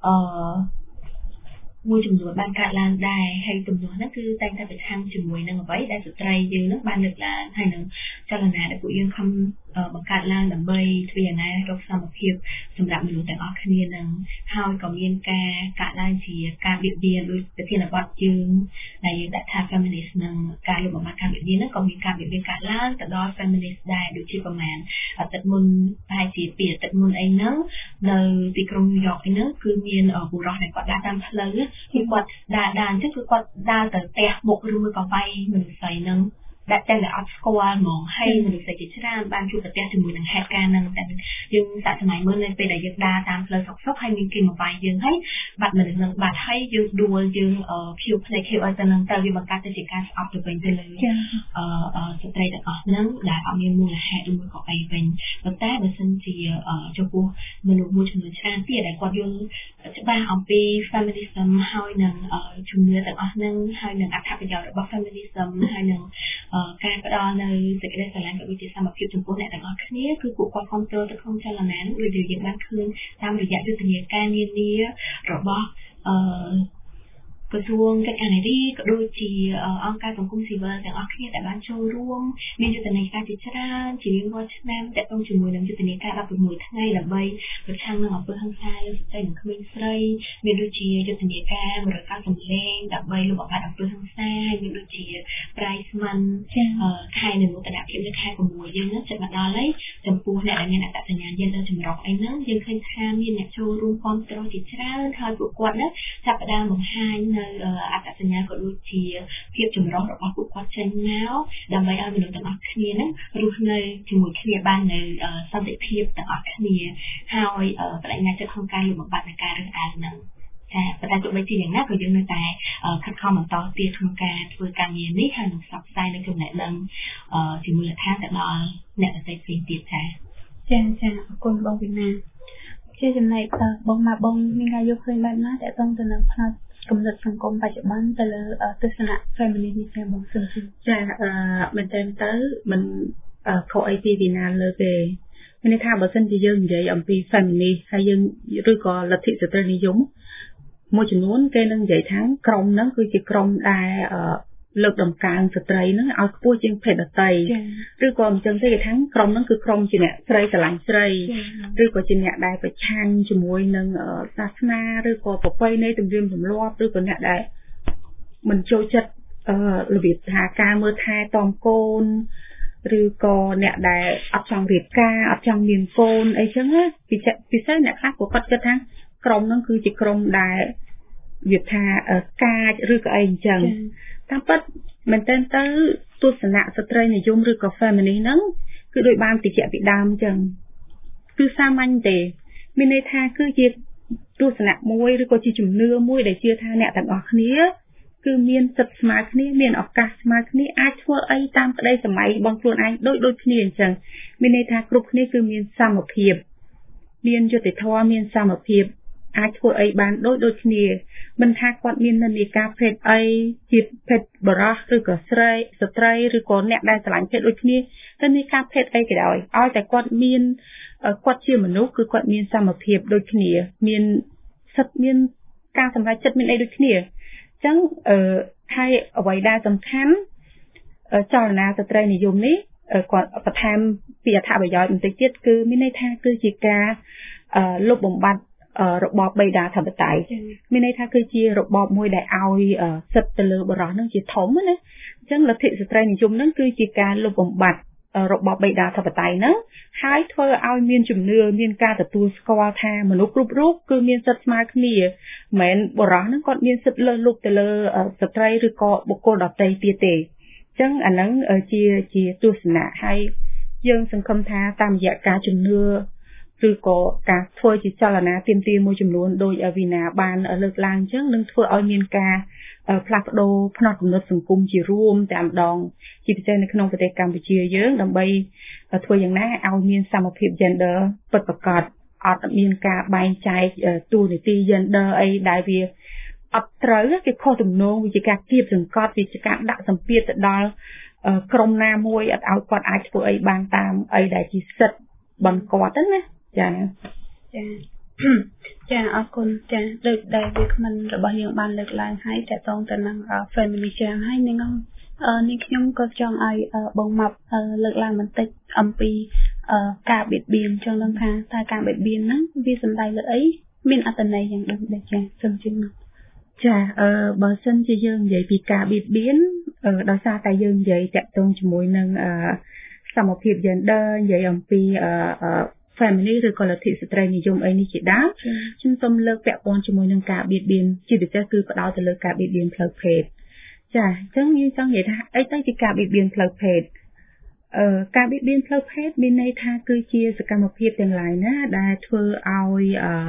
មួយចំនួនបានកើតឡើងដែរហើយទំនាស់ហ្នឹងគឺតែងតែប្រឆាំងជាមួយនឹងអ្វីដែលស្ត្រីយើងនឹងបានលើកឡើងហើយនឹងចលនាដែលពួកយើងខំបង្កើតឡើងដើម្បីធ្វើយ៉ាងណារកសមភាពសម្រាប់មនុស្សទាំងអស់គ្នានឹងហើយក៏មានការកើតឡើងជាការបៀតបៀនដោយប្រធានបទយើងដែលយើងដាក់ថា feminist នឹងការលុបបំបាត់ការបៀតបៀនហ្នឹងក៏មានការបៀតបៀនកើតឡើងទៅដល់ feminist ដែរដូចជាប្រហែលអាទិត្យមុនប្រហែលជា2អាទិត្យមុនអីហ្នឹងនៅទីក្រុងញូវយ៉កហ្នឹងគឺមានបុរសដែលគាត់ដើរតាមផ្លូវគឺគាត់ដើរអញ្ចឹងគឺគាត់ដើរទៅផ្ទះមុខឬមួយក៏វាយមនុស្សស្រីហ្នឹងដែលតែអត់ស្គាល់ហ្មងហើយមនុស្សជាច្រើនបានជួបប្រទះជាមួយនឹងហេតុការណ៍ហ្នឹងតែយើងសាកសម័យមុននៅពេលដែលយើងដើរតាមផ្លូវសុកហើយមានគេមកវាយយើងហើយបាត់មនុស្សហ្នឹងបាត់ហើយយើងដួលយើងភៀវភ្នែកភៀវអីទៅហ្នឹងទៅវាបង្កើតទៅជាការស្អប់ទៅវិញទៅលើស្ត្រីទាំងអស់ហ្នឹងដែលអត់មានមូលហេតុឬមួយក៏អីវិញប៉ុន្តែបើសិនជាចំពោះមនុស្សមួយចំនួនច្រើនទៀតដែលគាត់យល់ច្បាស់អំពី feminism ហើយនឹងជំនឿទាំងអស់ហ្នឹងហើយនឹងអត្ថប្រយោជន៍របស់ feminism ហើយនឹងការផ្ដល់នៅសេចក្តីស្រឡាញ់ក៏ដូចជាសមភាពចំពោះអ្នកទាំងអស់គ្នាគឺពួកគាត់គ្រប់គ្រងទៅក្នុងចលនាដូចដែលយើងបានឃើញតាមរយៈយុទ្ធនាការនានារបស់ក្រសួងកិច្ចការនារីក៏ដូចជាអង្គការសង្គមស៊ីវិលទាំងអស់គ្នាដែលបានចូលរួមមានយុទ្ធនាការជាច្រើនជារៀងរាល់ឆ្នាំទាក់ទងជាមួយនឹងយុទ្ធនាការ16ថ្ងៃដើម្បីប្រឆាំងនឹងអំពើហិង្សាលើស្ត្រីនិងក្មេងស្រីមានដូចជាយុទ្ធនាការ190សម្លេងដើម្បីលុបបំបាត់អំពើហិង្សាហើយមានដូចជា Prize Month ខែនិមន្តនភាពនៅខែ6យើងនឹងចិត្តមកដល់ហើយចំពោះអ្នកដែលមានអត្តសញ្ញាណយេនឌ័រចម្រុះអីហ្នឹងយើងឃើញថាមានអ្នកចូលរួមគាំទ្រជាច្រើនហើយពួកគាត់ហ្នឹងចាប់ផ្ដើមបង្ហាញនៅអត្តសញ្ញាណក៏ដូចជាភាពចម្រុះរបស់ពួកគាត់ចេញមកដើម្បីឲ្យមនុស្សទាំងអស់គ្នាហ្នឹងរស់នៅជាមួយគ្នាបាននៅសន្តិភាពទាំងអស់គ្នាហើយបដិញ្ញាចិត្តក្នុងការលុបបំបាត់នៃការរើសអើងហ្នឹងចាប៉ុន្តែទោះបីជាយ៉ាងណាក៏យើងនៅតែខិតខំបន្តទៀតក្នុងការធ្វើការងារនេះហើយនឹងផ្សព្វផ្សាយនៅចំណេះដឹងជាមូលដ្ឋានទៅដល់អ្នកដទៃផ្សេងទៀតចាអរគុណបងវិណាជាចំណែកបងមកបងមានការយល់ឃើញបែបណាតើតើទៅនឹងផ្នែកគំនិតសង្គមបច្ចុប្បន្នទៅលើទស្សនៈ feminist នេះចាបងសុំចាមែនតើទៅមិនខុសអីពីវិណាលើទេមានន័យថាបើសិនជាយើងនិយាយអំពី feminist ហើយយើងឬក៏លទ្ធិស្ត្រីនិយមមួយចំនួនគេនឹងនិយាយថាក្រុមហ្នឹងគឺជាក្រុមដែលលើកតម្កើងស្ត្រីហ្នឹងឲ្យខ្ពស់ជាងភេទដទៃឬក៏អញ្ចឹងទេគេថាក្រុមហ្នឹងគឺក្រុមជាអ្នកស្រីស្រឡាញ់ស្រីឬក៏ជាអ្នកដែលប្រឆាំងជាមួយនឹងសាសនាឬក៏ប្រពៃណីទំនៀមទម្លាប់ឬក៏អ្នកដែលមិនចូលចិត្តរបៀបថាការមើលថែទាំកូនឬក៏អ្នកដែលអត់ចង់រៀបការអត់ចង់មានកូនអីចឹងណាពិសេសអ្នកខ្លះគាត់គិតថាក្រុមហ្នឹងគឺជាក្រុមដែលវាថាកាចឬក៏អីអញ្ចឹងតាមពិតមែនតើទៅទស្សនៈស្ត្រីនិយមឬក៏ feminist ហ្នឹងគឺដូចបានតិចពីដើមអញ្ចឹងគឺសាមញ្ញទេមានន័យថាគឺជាទស្សនៈមួយឬក៏ជាជំនឿមួយដែលជឿថាអ្នកទាំងអស់គ្នាគឺមានសិទ្ធិស្មើគ្នាមានឱកាសស្មើគ្នាអាចធ្វើអីតាមក្តីសម័យរបស់ខ្លួនឯងដូចគ្នាអញ្ចឹងមានន័យថាគ្រប់គ្នាគឺមានសមភាពមានយុត្តិធម៌មានសមភាពអាចធ្វើអីបានដូចគ្នាមិនថាគាត់មាននិន្នាការភេទអីជាភេទបរិសុទ្ធឬក៏ស្ត្រីឬក៏អ្នកដែលស្រឡាញ់ភេទដូចគ្នានិន្នាការភេទអីក៏ដោយឲ្យតែគាត់មានគាត់ជាមនុស្សគឺគាត់មានសមភាពដូចគ្នាមានសិទ្ធិមានការសម្រេចចិត្តមានអីដូចគ្នាអញ្ចឹងហើយអ្វីដែលសំខាន់ចលនាស្ត្រីនិយមនេះគាត់បន្ថែមពីអត្ថប្រយោជន៍បន្តិចទៀតគឺមានន័យថាគឺជាការលុបបំបាត់របបបេដាធិបតេយ្យមានន័យថាគឺជារបបមួយដែលឲ្យសិទ្ធិទៅលើបរិសុទ្ធនឹងជាធំណាអញ្ចឹងលទ្ធិស្ត្រីនិយមនឹងគឺជាការលុបបំបាត់របបបេដាធិបតេយ្យហ្នឹងហើយធ្វើឲ្យមានជំនឿមានការទទួលស្គាល់ថាមនុស្សគ្រប់រូបគឺមានសិទ្ធិស្មើគ្នាមិនមែនបរិសុទ្ធហ្នឹងគាត់មានសិទ្ធិលើសលប់ទៅលើស្ត្រីឬក៏បុគ្គលដទៃទៀតទេអញ្ចឹងអាហ្នឹងជាទស្សនៈហើយយើងសង្ឃឹមថាតាមរយៈការជំនឿឬក៏ការធ្វើជាចលនាទាមទារមួយចំនួនដោយវីណាបានលើកឡើងអញ្ចឹងនឹងធ្វើឲ្យមានការផ្លាស់ប្ដូរផ្នត់គំនិតសង្គមជារួមតែម្ដងជាពិសេសនៅក្នុងប្រទេសកម្ពុជាយើងដើម្បីធ្វើយ៉ាងណាឲ្យមានសមភាព gender ពិតប្រាកដអត់មានការបែងចែកតួនាទី gender អីដែលវាអត់ត្រូវគេខុសទំនងវាជាការគៀបសង្កត់វាជាការដាក់សម្ពាធទៅដល់ក្រុមណាមួយអត់ឲ្យគាត់អាចធ្វើអីបានតាមអីដែលជាសិទ្ធិរបស់គាត់ហ្នឹងណាចាចាអរគុណចាដូចដែលវាគ្មិនរបស់យើងបានលើកឡើងហើយតកតងទៅនឹង feminism ហើយនាងខ្ញុំក៏ចង់ឲ្យបងម៉ាប់លើកឡើងបន្តិចអំពីការបៀតបៀនចង់ដឹងថាតើការបៀតបៀនហ្នឹងវាសំដៅលើអីមានអត្ថន័យយ៉ាងដូចម្ដេចចាសូមជម្រាបចាបើសិនជាយើងនិយាយពីការបៀតបៀនដោយសារតែយើងនិយាយតកតងជាមួយនឹងសមភាព gender និយាយអំពីfamily ឬក៏លទ្ធិស្ត្រីនិយមអីនេះជាដើមខ្ញុំសូមលើកពាក់ព័ន្ធជាមួយនឹងការបៀតបៀនជាពិសេសគឺផ្ដោតទៅលើការបៀតបៀនផ្លូវភេទចាអញ្ចឹងយើងចង់និយាយថាអីទៅជាការបៀតបៀនផ្លូវភេទការបៀតបៀនផ្លូវភេទមានន័យថាគឺជាសកម្មភាពទាំងឡាយណាដែលធ្វើឲ្យ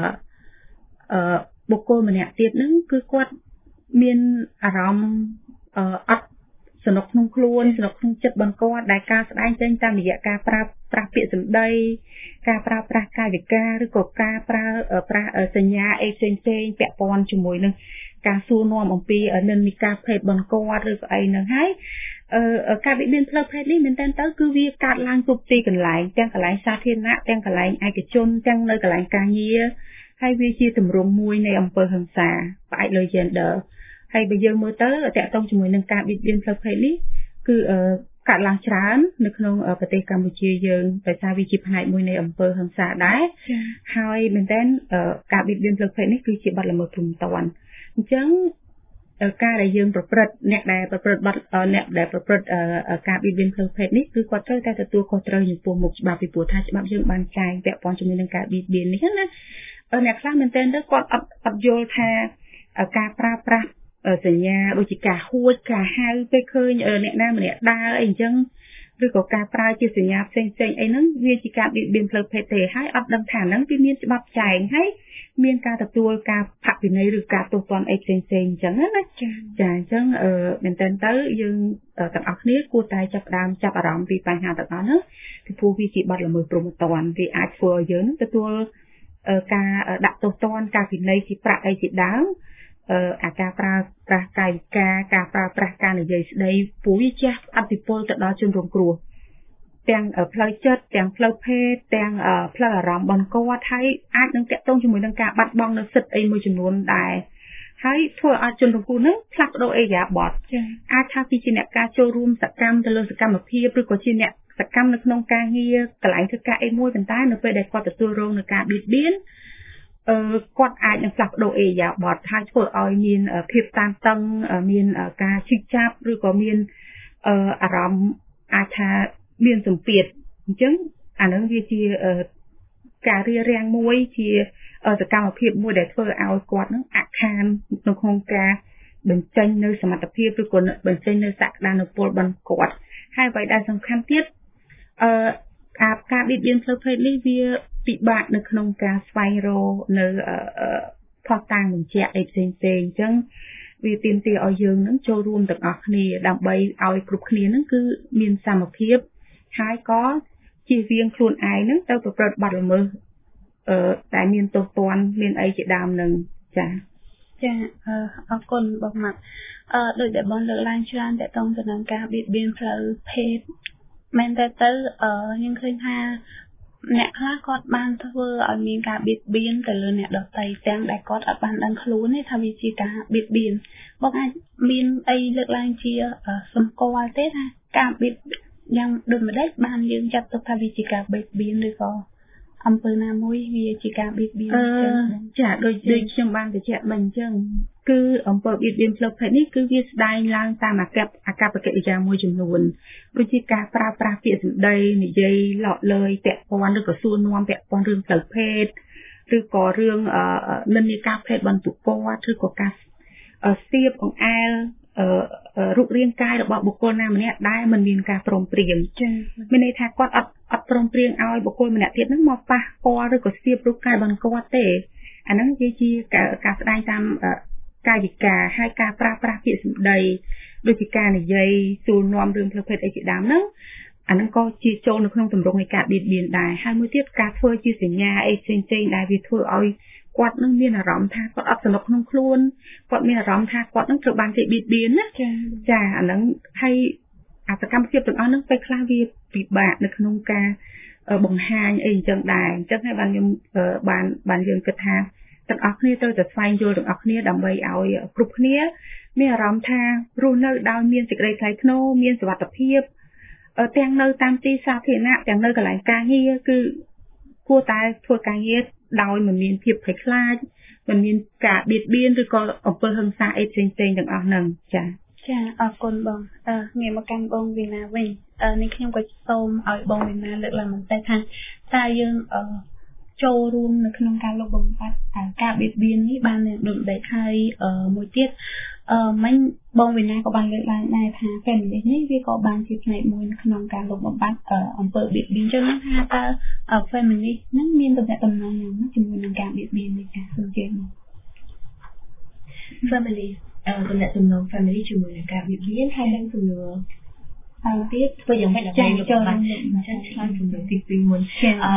បុគ្គលម្នាក់ទៀតហ្នឹងគឺគាត់មានអារម្មណ៍អត់สนุกក្នុងខ្លួនสนุกក្នុងចិត្តរបស់គាត់ដែលការស្ដែងចេញតាមរយៈការប្រើប្រាស់ពាក្យសម្ដីការប្រើប្រាស់កាយវិការឬក៏ការប្រើប្រាស់សញ្ញាអីផ្សេងៗពាក់ព័ន្ធជាមួយនឹងការសួរនាំអំពីនិន្នាការភេទរបស់គាត់ឬក៏អីហ្នឹងហើយការបៀតបៀនផ្លូវភេទនេះមែនតើគឺវាកើតឡើងគ្រប់ទីកន្លែងទាំងកន្លែងសាធារណៈទាំងកន្លែងឯកជនទាំងនៅកន្លែងការងារហើយវាជាទម្រង់មួយនៃអំពើហិង្សាផ្អែកលើ gender ហើយបើយើងមើលទៅតកតងជាមួយនឹងការបៀតបៀនផ្លូវភេទនេះគឺកើតឡើងច្រើននៅក្នុងប្រទេសកម្ពុជាយើងដោយសារវាជាផ្នែកមួយនៃអំពើហិង្សាដែរហើយមែនតើការបៀតបៀនផ្លូវភេទនេះគឺជាបទល្មើសព្រហ្មទណ្ឌអញ្ចឹងការដែលយើងប្រព្រឹត្តអ្នកដែលប្រព្រឹត្តការបៀតបៀនផ្លូវភេទនេះគឺគាត់ត្រូវតែទទួលខុសត្រូវចំពោះមុខច្បាប់ពីព្រោះថាច្បាប់យើងបានចែងពាក់ព័ន្ធជាមួយនឹងការបៀតបៀននេះណាអ្នកខ្លះមែនតើគាត់អត់យល់ថាការប្រើប្រាស់សញ្ញាដូចជាការហួចការហៅពេលឃើញអ្នកណាម្នាក់ដើរអីអញ្ចឹងឬក៏ការប្រើជាសញ្ញាផ្សេងៗអីហ្នឹងវាជាការបៀតបៀនផ្លូវភេទទេហើយអត់ដឹងថាហ្នឹងវាមានច្បាប់ចែងហើយមានការទទួលការផាកពិន័យឬការទោសទណ្ឌអីផ្សេងៗអញ្ចឹងណាចាអញ្ចឹងមែនតើយើងទាំងអស់គ្នាគួរតែចាប់អារម្មណ៍ពីបញ្ហាទាំងអស់ហ្នឹងពីព្រោះវាជាបទល្មើសព្រហ្មទណ្ឌវាអាចធ្វើឲ្យយើងទទួលការដាក់ទោសទណ្ឌការពិន័យជាប្រាក់អីជាដើមការប្រើប្រាស់កាយវិការការប្រើប្រាស់ការនិយាយស្ដីព្រោះវាជះឥទ្ធិពលទៅដល់ជនរងគ្រោះទាំងផ្លូវចិត្តទាំងផ្លូវភេទទាំងផ្លូវអារម្មណ៍របស់គាត់ហើយអាចនឹងតាក់ទងជាមួយនឹងការបាត់បង់នូវសិទ្ធិអីមួយចំនួនដែរហើយធ្វើឲ្យជនរងគ្រោះនឹងផ្លាស់ប្ដូរអេយ៉ាបតអាចថាពីជាអ្នកការចូលរួមសកម្មទៅលើសកម្មភាពឬក៏ជាអ្នកសកម្មនៅក្នុងការងារកន្លែងធ្វើការអីមួយប៉ុន្តែនៅពេលដែលគាត់ទទួលរងនឹងការបៀតបៀនគាត់អាចនឹងផ្លាស់ប្ដូរអេយ៉ាបតហើយធ្វើឲ្យមានភាពតានតឹងមានការឈឺចាប់ឬក៏មានអារម្មណ៍អាចថាមានសម្ពាធអញ្ចឹងអានឹងវាជាការរារាំងមួយជាសកម្មភាពមួយដែលធ្វើឲ្យគាត់នឹងអខាននៅក្នុងការបញ្ចេញនៅសមត្ថភាពឬក៏បញ្ចេញនៅសក្តានុពលរបស់គាត់ហើយអ្វីដែលសំខាន់ទៀតការបៀតបៀនផ្លូវភេទនេះវាពិបាកនៅក្នុងការស្វែងរកនៅផុសតាងបញ្ជាក់អីផ្សេងៗអញ្ចឹងវាទាមទារឲ្យយើងនឹងចូលរួមទាំងអស់គ្នាដើម្បីឲ្យគ្រប់គ្នានឹងគឺមានសមភាពហើយក៏ជៀសវាងខ្លួនឯងនឹងទៅប្រព្រឹត្តបទល្មើសតែមានទោសទណ្ឌមានអីជាដើមនឹងចាអរគុណបងម៉ាក់ដូចដែលបងលើកឡើងច្រើនតកតងទៅនឹងការបៀតបៀនផ្លូវភេទមែនតើយើងឃើញថាអ្នកខ្លះគាត់បានធ្វើឲ្យមានការបៀតបៀនទៅលើអ្នកដទៃទាំងដែលគាត់អត់បានដឹងខ្លួនទេថាវាជាការបៀតបៀនបងអាចមានអីលើកឡើងជាសម្គាល់ទេថាការបៀតយ៉ាងដូចម្ដេចបានយើងចាត់ទុកថាវាជាការបៀតបៀនឬក៏អំពើណាមួយវាជាការបៀតបៀនចាដូចខ្ញុំបានបញ្ជាក់មិញអញ្ចឹងគឺអំពើបៀតបៀនផ្លូវភេទនេះគឺវាស្ដែងឡើងតាមអាកប្បកិរិយាមួយចំនួនដូចជាការប្រើប្រាស់ពាក្យសម្ដីនិយាយឡកលើយពាក់ព័ន្ធឬក៏សួរនាំពាក់ព័ន្ធរឿងផ្លូវភេទឬក៏រឿងនិន្នាការភេទបន្ទុកគាត់ឬក៏ការស្ទាបអង្អែលរូបរាងកាយរបស់បុគ្គលណាម្នាក់ដែលមិនមានការព្រមព្រៀងមានន័យថាគាត់អត់ព្រមព្រៀងឲ្យបុគ្គលម្នាក់ទៀតហ្នឹងមកប៉ះពាល់ឬក៏ស្ទាបរូបកាយរបស់គាត់ទេអាហ្នឹងវាជាការស្ដែងតាមកាយវិការហើយការប្រើប្រាស់ពាក្យសម្ដីដូចជាការនិយាយសួរនាំរឿងផ្លូវភេទអីជាដើមហ្នឹងអាហ្នឹងក៏ជាចូលនៅក្នុងទម្រង់នៃការបៀតបៀនដែរហើយមួយទៀតការធ្វើជាសញ្ញាអីផ្សេងៗដែលវាធ្វើឲ្យគាត់នឹងមានអារម្មណ៍ថាគាត់អត់សនុកក្នុងខ្លួនគាត់មានអារម្មណ៍ថាគាត់នឹងត្រូវបានគេបៀតបៀនណាចាអាហ្នឹងហើយអាសកម្មភាពទាំងអស់ហ្នឹងពេលខ្លះវាពិបាកនៅក្នុងការបង្ហាញអីអញ្ចឹងដែរអញ្ចឹងហើយបានខ្ញុំបានយើងគិតថាទាំងអស់គ្នាត្រូវតែស្វែងយល់ទាំងអស់គ្នាដើម្បីឲ្យគ្រប់គ្នាមានអារម្មណ៍ថារស់នៅដោយមានសេចក្តីថ្លៃថ្នូរមានសុវត្ថិភាពទាំងនៅតាមទីសាធារណៈទាំងនៅកន្លែងការងារគឺគួរតែធ្វើការងារដោយមិនមានភាពភ័យខ្លាចមិនមានការបៀតបៀនឬក៏អំពើហិង្សាអីផ្សេងៗទាំងអស់ហ្នឹងចាអរគុណបងងាកមកកាន់បងវីណាវិញនេះខ្ញុំក៏សូមឲ្យបងវីណាលើកឡើងបន្តិចថាតើយើងចូលរួមនៅក្នុងការលុបបំបាត់ការបៀតបៀននេះបានដូចដេកហើយមួយទៀតមិញបងវីណាក៏បានលើកឡើងដែរថា feminist នេះវាក៏បានជាផ្នែកមួយនៅក្នុងការលុបបំបាត់អំពើបៀតបៀនចឹងថាតើ feminist ហ្នឹងមានទំនាក់ទំនងយ៉ាងណាជាមួយនឹងការបៀតបៀននេះចា៎សូមជឿមក feminist ទំនាក់ទំនង family ជាមួយនឹងការបៀតបៀនហើយនឹងសំណួរទៀតធ្វើយ៉ាងម៉េចដើម្បីយកបានចាឆ្លើយសំណួរទី2មុន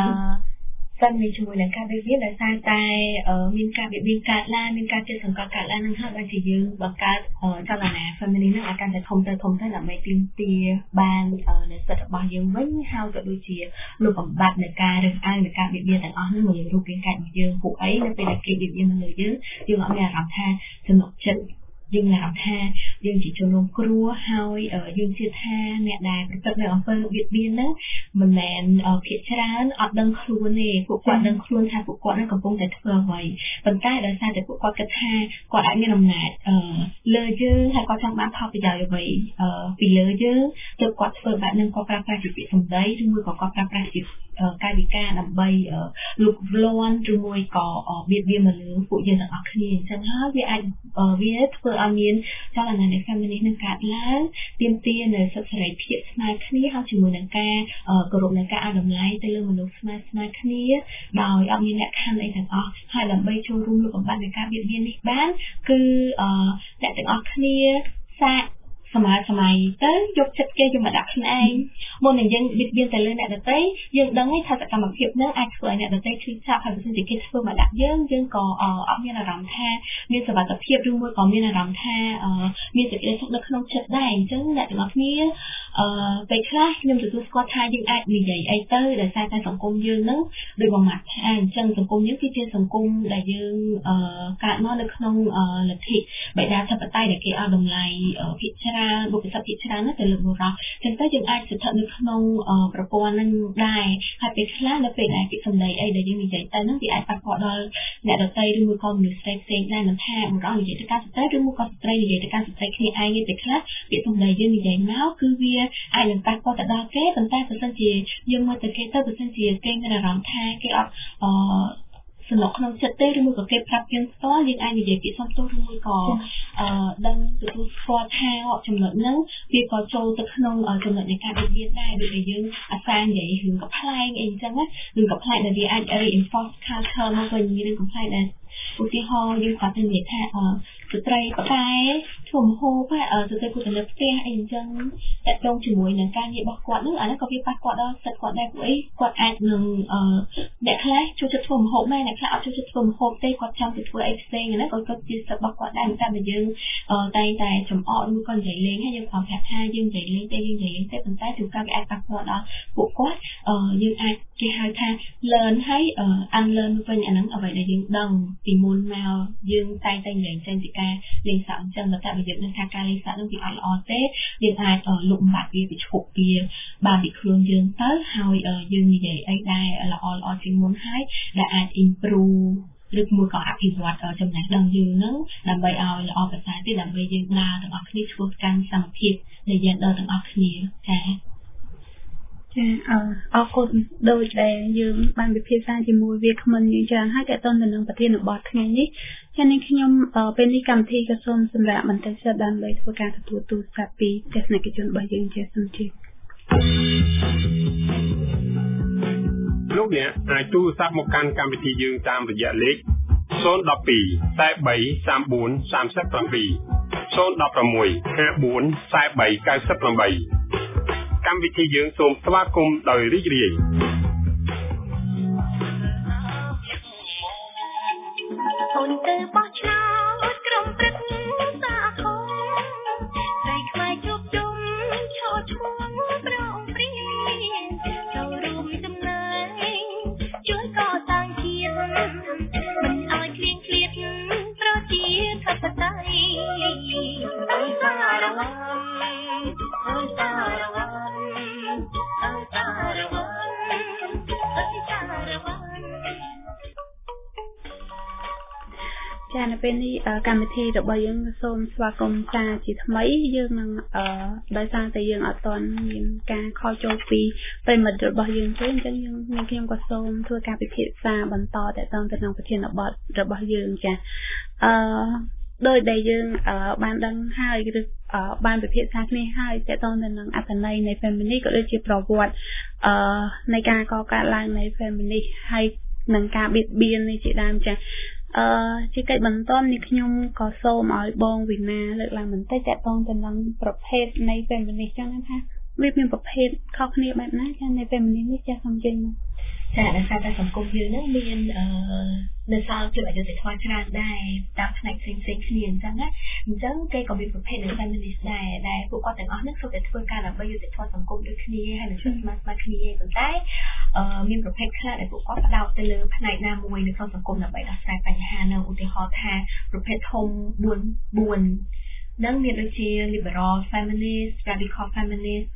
family ជាមួយនឹងការបៀតបៀនដោយសារតែមានការបៀតបៀនកើតឡើងមានការជិតសង្កត់កើតឡើងនឹងហើយបានជាយើងបង្កើតចលនា family នឹងឲ្យកាន់តែធំទៅដើម្បីទាមទារបាននៅសិទ្ធិរបស់យើងវិញហើយក៏ដូចជាលុបបំបាត់នៃការរើសអើងនៃការបៀតបៀនទាំងអស់នោះមកយើងរូបរាងកាយរបស់យើងពួកអីនៅពេលដែលគេបៀតបៀនមកលើយើងអត់មានអារម្មណ៍ថាចំណុចចិត្តយើងមានអារម្មណ៍ថាយើងជាជនរងគ្រោះហើយយើងជឿថាអ្នកដែលប្រព្រឹត្តនៅអំពើបៀតបៀនហ្នឹងមិនមែនភាគច្រើនអត់ដឹងខ្លួនទេពួកគាត់ដឹងខ្លួនថាពួកគាត់នឹងកំពុងតែធ្វើអ្វីប៉ុន្តែដោយសារតែពួកគាត់គិតថាគាត់អាចមានអំណាចលើយើងហើយគាត់ចង់បានផលប្រយោជន៍អ្វីពីលើយើងទើបគាត់ធ្វើបែបហ្នឹងគាត់ប្រើប្រាស់ជាពាក្យសម្ដីឬមួយក៏គាត់ប្រើប្រាស់ជាកាយវិការដើម្បីលុបលាន់ឬមួយក៏បៀតបៀនមកលើពួកយើងទាំងអស់គ្នាអញ្ចឹងហើយវាអាចវាធ្វើឲ្យមានចលនានៃ feminist នឹងកើតឡើងទាមទារនៅសិទ្ធិសេរីភាពស្មើគ្នាហើយជាមួយនឹងការគោរពនឹងការឲ្យតម្លៃទៅលើមនុស្សស្មើគ្នាដោយអត់មានលក្ខខណ្ឌអីទាំងអស់ហើយដើម្បីចូលរួមលុបបំបាត់នៃការបៀតបៀននេះបានគឺអ្នកទាំងអស់គ្នាសាកសម័យទៅយកចិត្តគេយកមកដាក់ខ្លួនឯងមុននឹងយើងបៀតបៀនទៅលើអ្នកដទៃយើងដឹងថាសកម្មភាពហ្នឹងអាចធ្វើឲ្យអ្នកដទៃឈឺចាប់ហើយបើមិនជាគេធ្វើមកដាក់យើងក៏អត់មានអារម្មណ៍ថាមានសុវត្ថិភាពឬមួយក៏មានអារម្មណ៍ថាមានសេចក្តីសុខនៅក្នុងចិត្តដែរអញ្ចឹងអ្នកទាំងអស់គ្នាពេលខ្លះខ្ញុំទទួលស្គាល់ថាយើងអាចនិយាយអីទៅដោយសារតែសង្គមយើងហ្នឹងដោយបំមាត់ថាអញ្ចឹងសង្គមយើងគឺជាសង្គមដែលយើងកើតមកនៅក្នុងលទ្ធិបិតាធិបតេយ្យដែលគេឲ្យតម្លៃភាគច្រើនបុព្វសិទ្ធិភាគច្រើនទៅលើបុរសចឹងទៅយើងអាចស្ថិតនៅក្នុងប្រព័ន្ធហ្នឹងដែរហើយពេលខ្លះនៅពេលដែលពាក្យសម្ដីអីដែលយើងនិយាយទៅហ្នឹងវាអាចប៉ះពាល់ដល់អ្នកដទៃឬមួយក៏មនុស្សផ្សេងដែរមិនថាបុរសនិយាយទៅកាន់ស្ត្រីឬមួយក៏ស្ត្រីនិយាយទៅកាន់ស្ត្រីគ្នាឯងទេពេលខ្លះពាក្យសម្ដីយើងនិយាយមកគឺវាអាចនឹងប៉ះពាល់ទៅដល់គេប៉ុន្តែបើសិនជាយើងមើលទៅគេទៅបើសិនជាគេមានអារម្មណ៍ថាគេអត់សំណុកក្នុងចិត្តទេឬមួយក៏គេប្រាប់យើងផ្ទាល់យើងអាចនិយាយពាក្យសុំទោសឬមួយក៏ដឹងទទួលស្គាល់ថាចំណុចហ្នឹងវាក៏ចូលទៅក្នុងចំណុចនៃការបៀតបៀនដែរដូចយើងអាសានិយាយរឿងកំប្លែងអីអញ្ចឹងណារឿងកំប្លែងដែលវាអាច reinforce culture មកវិញរឿងកំប្លែងដែលឧទាហរណ៍យើងគាត់ទៅនិយាយថាស្ត្រីប៉ែធ្វើម្ហូបស្ត្រីគូទៅលើផ្ទះអីអញ្ចឹងតាក់ទងជាមួយនឹងការងាររបស់គាត់នោះអាហ្នឹងក៏វាប៉ះពាល់ដល់សិទ្ធិគាត់ដែរព្រោះអីគាត់អាចនឹងអ្នកខ្លះចូលចិត្តធ្វើម្ហូបដែរអ្នកខ្លះអត់ចូលចិត្តធ្វើម្ហូបទេគាត់ចង់ទៅធ្វើអីផ្សេងហ្នឹងក៏ជាសិទ្ធិរបស់គាត់ដែរតែបើយើងតែងតែចំអកឬក៏និយាយលេងហើយយើងខំប្រាប់ថាយើងនិយាយលេងទេប៉ុន្តែជួនកាលវាអាចប៉ះពាល់ដល់ពួកគាត់យើងអាចគេហៅថា learn ហើយ unlearn វិញអាហ្នឹងអ្វីដែលយើងដឹងពីពីមុនមកយើងតែងតែនិយាយចេញពីការលេងសើចអញ្ចឹងតែបើយើងនឹងថាការលេងសើចនឹងវាអត់ល្អទេយើងអាចលុបបំបាត់វាពីឈប់វាបានពីខ្លួនយើងទៅហើយយើងនិយាយអីដែលល្អជាងមុនហើយដែលអាច improve ឬមួយក៏អភិវឌ្ឍចំណេះដឹងយើងនឹងដើម្បីឲ្យល្អប្រសើរទៀតដើម្បីយើងដើរទាំងអស់គ្នាឆ្ពោះកាន់សមភាពដែលយើងដើរទាំងអស់គ្នាចាអរគុណដូចដែលយើងបានពិភាក្សាជាមួយវាគ្មិនយើងច្រើនហើយតើតើទៅនឹងប្រធានបទថ្ងៃនេះចា៎នាងខ្ញុំពេលនេះកម្មវិធីក៏សូមសម្រាប់បន្តិចសិនដើម្បីធ្វើការទទួលទូរស័ព្ទពីទស្សនិកជនរបស់យើងជាសូមជឿលោកអ្នកអាចទូរស័ព្ទមកកាន់កម្មវិធីយើងតាមរយៈលេខ012 43 34 37 016 54 43 98កម្មវិធីយើងសូមស្វាគមន៍ដោយរីករាយអូនទៅបោះឆ្នោតក្រុមព្រឹទ្ធសាខុស្រីខ្មែរជួបជុំឈរឈ្មោះប្រងព្រៀងចូលរួមចំណែកជួយកសាងជាតិមិនឲ្យឃ្លៀងឃ្លាតប្រជាធិបតេយ្យអើសារវ៉ាអើសារវ៉ាចានៅពេលនេះកម្មវិធីរបស់យើងសូមស្វាគមន៍ចាជាថ្មីយើងនឹងដោយសារតែយើងអត់ទាន់មានការខលចូលពីប្រិមិត្តរបស់យើងទេអញ្ចឹងខ្ញុំក៏សូមធ្វើការពិភាក្សាបន្តទៅក្នុងប្រធានបទរបស់យើងចាដោយដែលយើងបានដឹងហើយឬបានពិភាក្សាគ្នាហើយតើតើនឹងអត្ថន័យនៃ feminist ក៏ដូចជាប្រវត្តិនៃការកកើតឡើងនៃ feminist ហើយនឹងការបៀតបៀននេះជាដើមចាជាកិច្ចបន្តនេះខ្ញុំក៏សូមឲ្យបងវិណាលើកឡើងបន្តិចតើតើនឹងប្រភេទនៃ feminist ចឹងថាវាមានប្រភេទខុសគ្នាបែបណាចានៃ feminist នេះចាសូមជឿមកចាដោយសារតែសង្គមយើងនឹងមាននៅសល់ភាពអយុត្តិធម៌ច្រើនដែរតាមផ្នែកផ្សេងៗគ្នាអញ្ចឹងណាអញ្ចឹងគេក៏មានប្រភេទនៃ feminist ដែរពួកគាត់ទាំងអស់ហ្នឹងសុទ្ធតែធ្វើការដើម្បីយុត្តិធម៌សង្គមដូចគ្នាហើយនឹងស្មើៗគ្នាប៉ុន្តែមានប្រភេទខ្លះដែលពួកគាត់ផ្ដោតទៅលើផ្នែកណាមួយនៅក្នុងសង្គមដើម្បីដោះស្រាយបញ្ហានោះឧទាហរណ៍ថាប្រភេទធំ4នឹងមានដូចជា liberal feminist radical feminist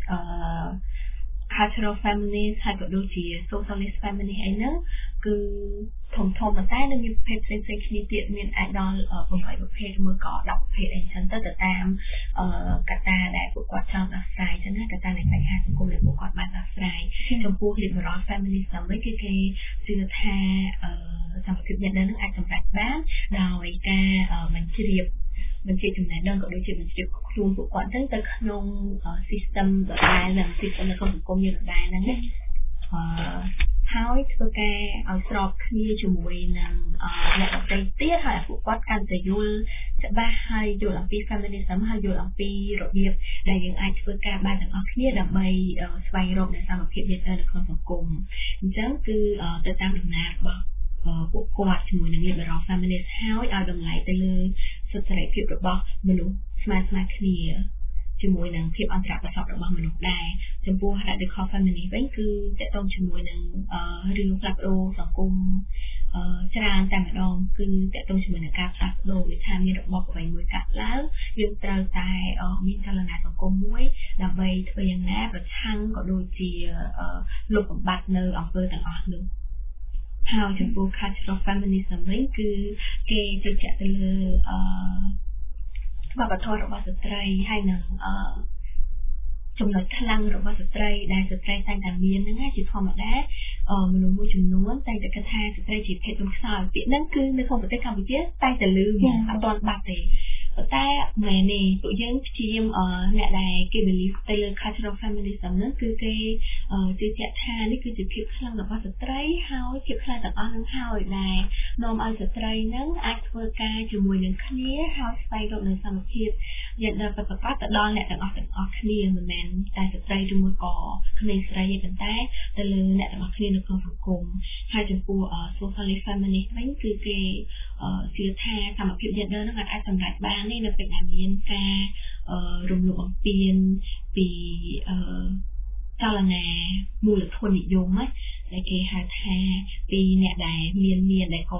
cultural feminist ហើយក៏ដូចជា socialist feminist អីហ្នឹងគឺធំប៉ុន្តែនៅមានប្រភេទផ្សេងៗគ្នាទៀតមានអាចដល់8ប្រភេទឬក៏10ប្រភេទអីចឹងទៅតាមកត្តាដែលពួកគាត់ចង់ដោះស្រាយចឹងណាកត្តានៃបញ្ហាសង្គមដែលពួកគាត់បានដោះស្រាយចំពោះ liberal feminism វិញគឺគេជឿថាសមភាពយេនឌ័រនឹងអាចសម្រេចបានដោយការបញ្ជ្រាបចំណេះដឹងក៏ដូចជាបញ្ជ្រាបខ្លួនពួកគាត់ទៅក្នុង system ដដែលនិង system នៅក្នុងសង្គមយើងដដែលហ្នឹងណាហើយធ្វើការឲ្យស្របគ្នាជាមួយនឹងអ្នកដទៃទៀតហើយពួកគាត់កាន់តែយល់ច្បាស់ហើយយល់អំពី feminism ហើយយល់អំពីរបៀបដែលយើងអាចធ្វើការបានទាំងអស់គ្នាដើម្បីស្វែងរកនូវសមភាពយេនឌ័រនៅក្នុងសង្គមអញ្ចឹងគឺទៅតាមដំណើររបស់ពួកគាត់ជាមួយនឹង liberal feminist ហើយឲ្យតម្លៃទៅលើសិទ្ធិសេរីភាពរបស់មនុស្សស្មើគ្នាជាមួយនឹងភាពអន្តរប្រសពរបស់មនុស្សដែរចំពោះ radical feminist វិញគឺតកតងជាមួយនឹងរឿងផ្លាស់ប្ដូរសង្គមច្រើនតែម្ដងគឺតកតងជាមួយនឹងការផ្លាស់ប្ដូរវាថាមានរបបអ្វីមួយកាត់ឡើងយើងត្រូវតែមានចលនាសង្គមមួយដើម្បីធ្វើយ៉ាងណាប្រឆាំងក៏ដូចជាលុបបំបាត់នៅអំពើទាំងអស់នោះហើយចំពោះ cultural feminism វិញគឺគេជឿជាក់ទៅលើវប្បធម៌របស់ស្ត្រីហើយនឹងចំណុចខ្លាំងរបស់ស្ត្រីដែលស្ត្រីតែងតែមានហ្នឹងជាធម្មតាមនុស្សមួយចំនួនតែងតែគិតថាស្ត្រីជាភេទទន់ខ្សោយពាក្យហ្នឹងគឺនៅក្នុងប្រទេសកម្ពុជាតែងតែឮមកអត់ទាន់បាត់ទេប៉ុន្តែមែនទេពួកយើងព្យាយាមអ្នកដែលគេ believe ទៅលើ cultural feminism ហ្នឹងគឺគេជឿជាក់ថានេះគឺជាភាពខ្លាំងរបស់ស្ត្រីហើយភាពខ្លាំងទាំងអស់ហ្នឹងហើយដែលនាំឲ្យស្ត្រីហ្នឹងអាចធ្វើការជាមួយនឹងគ្នាហើយស្វែងរកនូវសមភាពយ៉ាងដល់ពិតប្រាកដទៅដល់អ្នកទាំងអស់គ្នាមិនមែនតែស្ត្រីឬមួយក៏ក្មេងស្រីទេប៉ុន្តែទៅលើអ្នកទាំងអស់គ្នានៅក្នុងសង្គមហើយចំពោះ socialist feminist វិញគឺគេជឿថាសមភាពយេនឌ័រហ្នឹងអាចសម្រេចបាននេះនៅពេលដែលមានការរំលោភបំពានពីចលនាមូលធននិយមដែលគេហៅថាពីអ្នកដែលមានដែលគាត់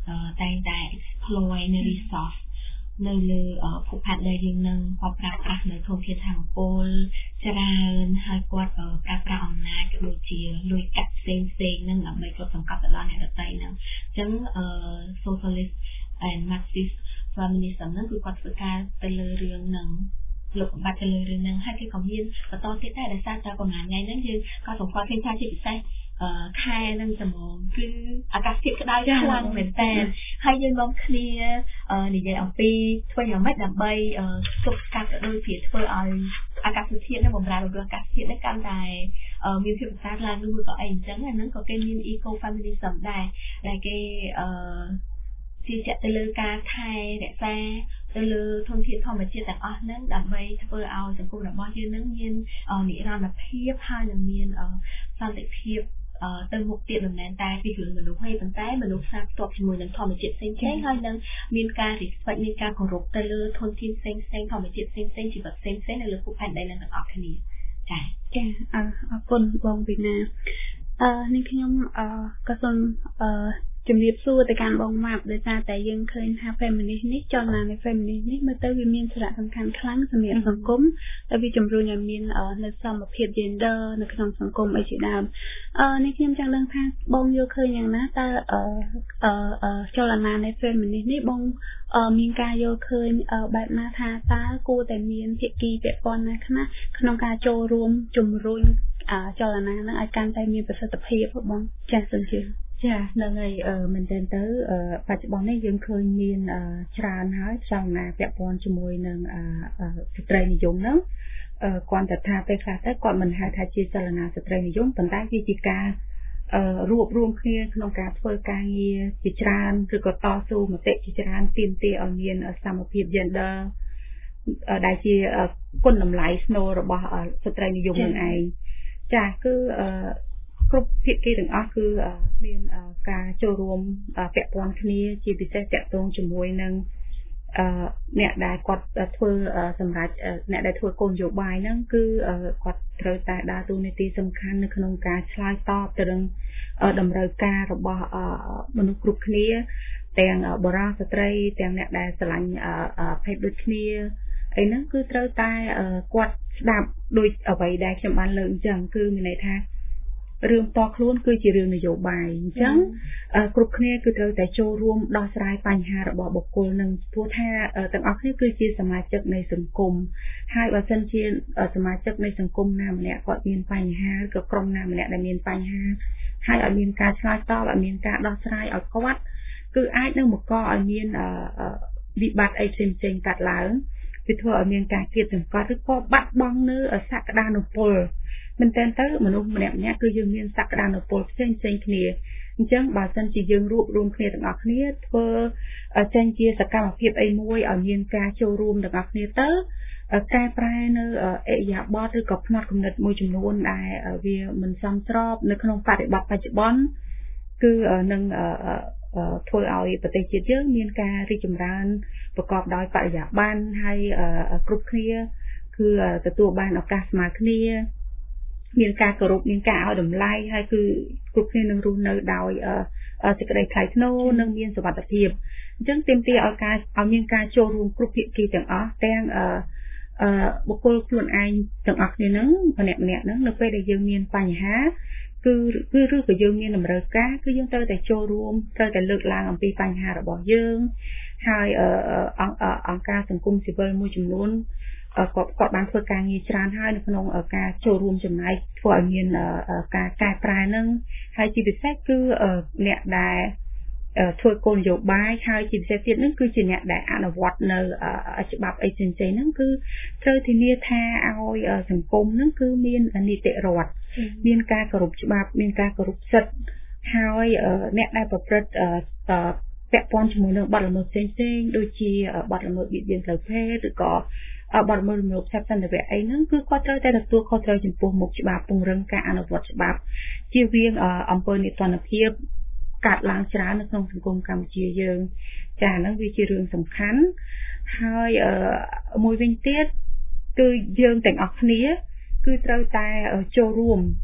តែងតែ exploit នៅ resource នៅលើភពផាត់ដែលយើងនឹងប្រើប្រាស់នៅធនធានធម្មពលច្រើនហើយគាត់ប្រើប្រាស់អំណាចក៏ដូចជាលុយកាក់ផ្សេងៗហ្នឹងដើម្បីគ្រប់សង្កត់ទៅដល់អ្នកដទៃហ្នឹងអញ្ចឹងsocialist and marxist feminism ហ្នឹងគឺគាត់ធ្វើការទៅលើរឿងហ្នឹងលោកបំបត្តិទៅលើរឿងហ្នឹងហើយគេក៏មានបន្តទៀតដែរដោយសារតែប្រហែលថ្ងៃហ្នឹងយើងក៏សង្កត់ឃើញថាជាពិសេសខែនឹងត្មងគឺអាកាសធាតុក្តៅខ្លាំងមែនតើហើយយើងនាំគ្នានិយាយអំពីធ្វើយ៉ាងម៉េចដើម្បីទប់ស្កាត់ក៏ដូចជាធ្វើឲ្យអាកាសធាតុនឹងបំរើដល់អាកាសធាតុនេះកាន់តែមានភាពប្រសើរឡើងឬក៏អីអញ្ចឹងហ្នឹងក៏គេមាន eco feminism ដែរដែលគេជឿជាក់ទៅលើការថែរក្សាទៅលើធនធានធម្មជាតិទាំងអស់ហ្នឹងដើម្បីធ្វើឲ្យសង្គមរបស់យើងនឹងមាននិរន្តរភាពហើយនឹងមានសន្តិភាពទៅមុខទៀតមិនមែនតែពីរឿងមនុស្សទេប៉ុន្តែមនុស្សផ្សារភ្ជាប់ជាមួយនឹងធម្មជាតិផ្សេងៗហើយនឹងមានការ respect មានការគោរពទៅលើធនធានផ្សេងៗធម្មជាតិផ្សេងៗជីវិតផ្សេងៗនៅលើភពផែនដីនឹងទាំងអស់គ្នាចាអរគុណបងវីណានេះខ្ញុំក៏សូមជំរាបសួរទៅកាន់បងម៉ាប់ដោយសារតែយើងឃើញថា feminist នេះចលនានៃ feminist នេះមើលទៅវាមានសារៈសំខាន់ខ្លាំងសម្រាប់សង្គមដែលវាជំរុញឲ្យមាននៅសមភាព gender នៅក្នុងសង្គមអីជាដើមនេះខ្ញុំចង់ដឹងថាបងយល់ឃើញយ៉ាងណាតើចលនានៃ feminist នេះបងមានការយល់ឃើញបែបណាថាតើគួរតែមានភាគីពាក់ព័ន្ធណាខ្លះក្នុងការចូលរួមជំរុញចលនាហ្នឹងឲ្យកាន់តែមានប្រសិទ្ធភាពបងចាស់សិនជាចាហ្នឹងហើយមែនទែនទៅបច្ចុប្បន្ននេះយើងឃើញមានច្រើនហើយចលនាពាក់ព័ន្ធជាមួយនឹងស្ត្រីនិយមហ្នឹងគាត់តែថាពេលខ្លះទៅគាត់មិនហៅថាជាចលនាស្ត្រីនិយមប៉ុន្តែវាជាការរួបរวมគ្នាក្នុងការធ្វើការងារជាច្រើនឬក៏តស៊ូមតិជាច្រើនទាមទារឲ្យមានសមភាព gender ដែលជាគុណតម្លៃស្នូលរបស់ស្ត្រីនិយមនឹងឯងចាគឺគ្រប់ភាគីទាំងអស់គឺមានការចូលរួមពាក់ព័ន្ធគ្នាជាពិសេសតាក់ទងជាមួយនឹងអ្នកដែលគាត់ធ្វើសម្រាប់អ្នកដែលធ្វើគោលនយោបាយហ្នឹងគឺគាត់ត្រូវតែដើរតួនាទីសំខាន់នៅក្នុងការឆ្លើយតបទៅនឹងតម្រូវការរបស់មនុស្សគ្រប់គ្នាទាំងបុរសស្ត្រីទាំងអ្នកដែលស្រឡាញ់ភេទដូចគ្នាអីហ្នឹងគឺត្រូវតែគាត់ស្ដាប់ដូចអ្វីដែលខ្ញុំបានលើកអញ្ចឹងគឺមានន័យថារឿងតខ្លួនគឺជារឿងនយោបាយអញ្ចឹងគ្រប់គ្នាគឺត្រូវតែចូលរួមដោះស្រាយបញ្ហារបស់បុគ្គលនឹងព្រោះថាទាំងអស់គ្នាគឺជាសមាជិកនៃសង្គមហើយបើសិនជាសមាជិកនៃសង្គមណាម្នាក់គាត់មានបញ្ហាឬក៏ក្រុមណាម្នាក់ដែលមានបញ្ហាហើយឲ្យមានការឆ្លើយតបឲ្យមានការដោះស្រាយឲ្យគាត់គឺអាចនឹងបង្កឲ្យមានវិបត្តិអីផ្សេងៗកើតឡើងវាធ្វើឲ្យមានការគៀបសង្កត់ឬក៏បាត់បង់នៅសក្តានុពលមែនតើទៅមនុស្សម្នាក់ៗគឺយើងមានសក្តានុពលផ្សេងៗគ្នាអញ្ចឹងបើសិនជាយើងរួបរวมគ្នាទាំងអស់គ្នាធ្វើចេញជាសកម្មភាពអីមួយឲ្យមានការចូលរួមទាំងអស់គ្នាទៅកែប្រែនៅអរិយាបថឬក៏ផ្នត់គំនិតមួយចំនួនដែលវាមិនសមស្របនៅក្នុងបរិបទបច្ចុប្បន្នគឺនឹងធ្វើឲ្យប្រទេសជាតិយើងមានការរីកចម្រើនប្រកបដោយបរិយាបន្នហើយគ្រប់គ្នាគឺទទួលបានឱកាសស្មើគ្នាមានការគោរពមានការឲ្យតម្លៃហើយគឺគ្រប់គ្នានឹងរស់នៅដោយសេចក្តីថ្លៃថ្នូរនិងមានសុវត្ថិភាពអញ្ចឹងទាមទារឲ្យមានការចូលរួមគ្រប់ភាគីទាំងអស់ទាំងបុគ្គលខ្លួនឯងទាំងអស់គ្នានឹងម្នាក់ៗហ្នឹងនៅពេលដែលយើងមានបញ្ហាគឺឬក៏យើងមានតម្រូវការគឺយើងត្រូវតែចូលរួមត្រូវតែលើកឡើងអំពីបញ្ហារបស់យើងហើយអង្គការសង្គមស៊ីវិលមួយចំនួនគាត់បានធ្វើការងារច្រើនហើយនៅក្នុងការចូលរួមចំណែកធ្វើឲ្យមានការកែប្រែហ្នឹងហើយជាពិសេសគឺអ្នកដែលធ្វើគោលនយោបាយហើយជាពិសេសទៀតហ្នឹងគឺជាអ្នកដែលអនុវត្តនៅច្បាប់អីផ្សេងៗហ្នឹងគឺត្រូវធានាថាឲ្យសង្គមហ្នឹងគឺមាននីតិរដ្ឋមានការគោរពច្បាប់មានការគោរពសិទ្ធិហើយអ្នកដែលប្រព្រឹត្តពាក់ព័ន្ធជាមួយនឹងបទល្មើសផ្សេងៗដូចជាបទល្មើសបៀតបៀនផ្លូវភេទឬក៏បទល្មើសរំលោភទ្រព្យសន្តិវៈអីហ្នឹងគឺគាត់ត្រូវតែទទួលខុសត្រូវចំពោះមុខច្បាប់ពង្រឹងការអនុវត្តច្បាប់ជៀសវាងអំពើនីតិរដ្ឋភាពកាត់ឡើងច្រើននៅក្នុងសង្គមកម្ពុជាយើងចា៎ហ្នឹងវាជារឿងសំខាន់ហើយមួយវិញទៀតគឺយើងទាំងអស់គ្នាគឺត្រូវតែចូលរួម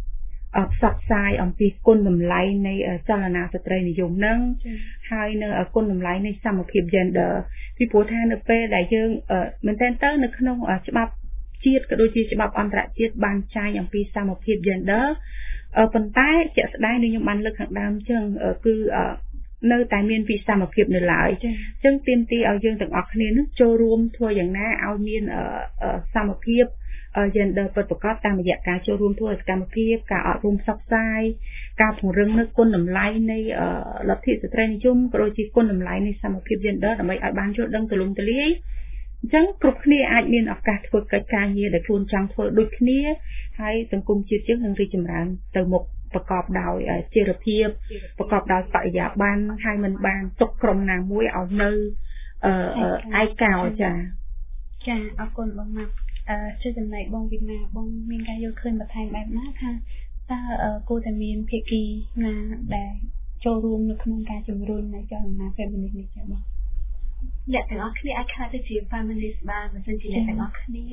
ផ្សព្វផ្សាយអំពីគុណតម្លៃនៃចលនាស្ត្រីនិយមនឹងហើយនៅគុណតម្លៃនៃសមភាព gender ពីព្រោះថានៅពេលដែលយើងមែនតើទៅនៅក្នុងច្បាប់ជាតិក៏ដូចជាច្បាប់អន្តរជាតិបានចែងអំពីសមភាព gender ប៉ុន្តែជាក់ស្ដែងដូចខ្ញុំបានលើកខាងដើមចឹងគឺនៅតែមានវិសមភាពនៅឡើយអញ្ចឹងទាមទារឲ្យយើងទាំងអស់គ្នានឹងចូលរួមធ្វើយ៉ាងណាឲ្យមានសមភាព gender ពិតប្រាកដតាមរយៈការចូលរួមធ្វើសកម្មភាពការអប់រំផ្សព្វផ្សាយការពង្រឹងនូវគុណតម្លៃនៃលទ្ធិស្ត្រីនិយមក៏ដូចជាគុណតម្លៃនៃសមភាព gender ដើម្បីឲ្យបានយល់ដឹងទូលំទូលាយអញ្ចឹងគ្រប់គ្នាអាចមានឱកាសធ្វើកិច្ចការងារដែលខ្លួនចង់ធ្វើដូចគ្នាហើយសង្គមជាតិយើងនឹងរីកចម្រើនទៅមុខប្រកបដោយជារភាពប្រកបដោយបរិយាបន្នហើយមិនបានទុកក្រុមណាមួយឲ្យនៅឯកោចាអរគុណបងណាប់ជាចំណែកបងវិណាបងមានការយល់ឃើញបន្ថែមបែបណាថាតើគួរតែមានភាគីណាដែលចូលរួមនៅក្នុងការជំរុញនៃចលនា feminist នេះចា៎បងអ្នកទាំងអស់គ្នាអាចខ្លាចទៅជា feminist បានបើមិនជាអ្នកទាំងអស់គ្នា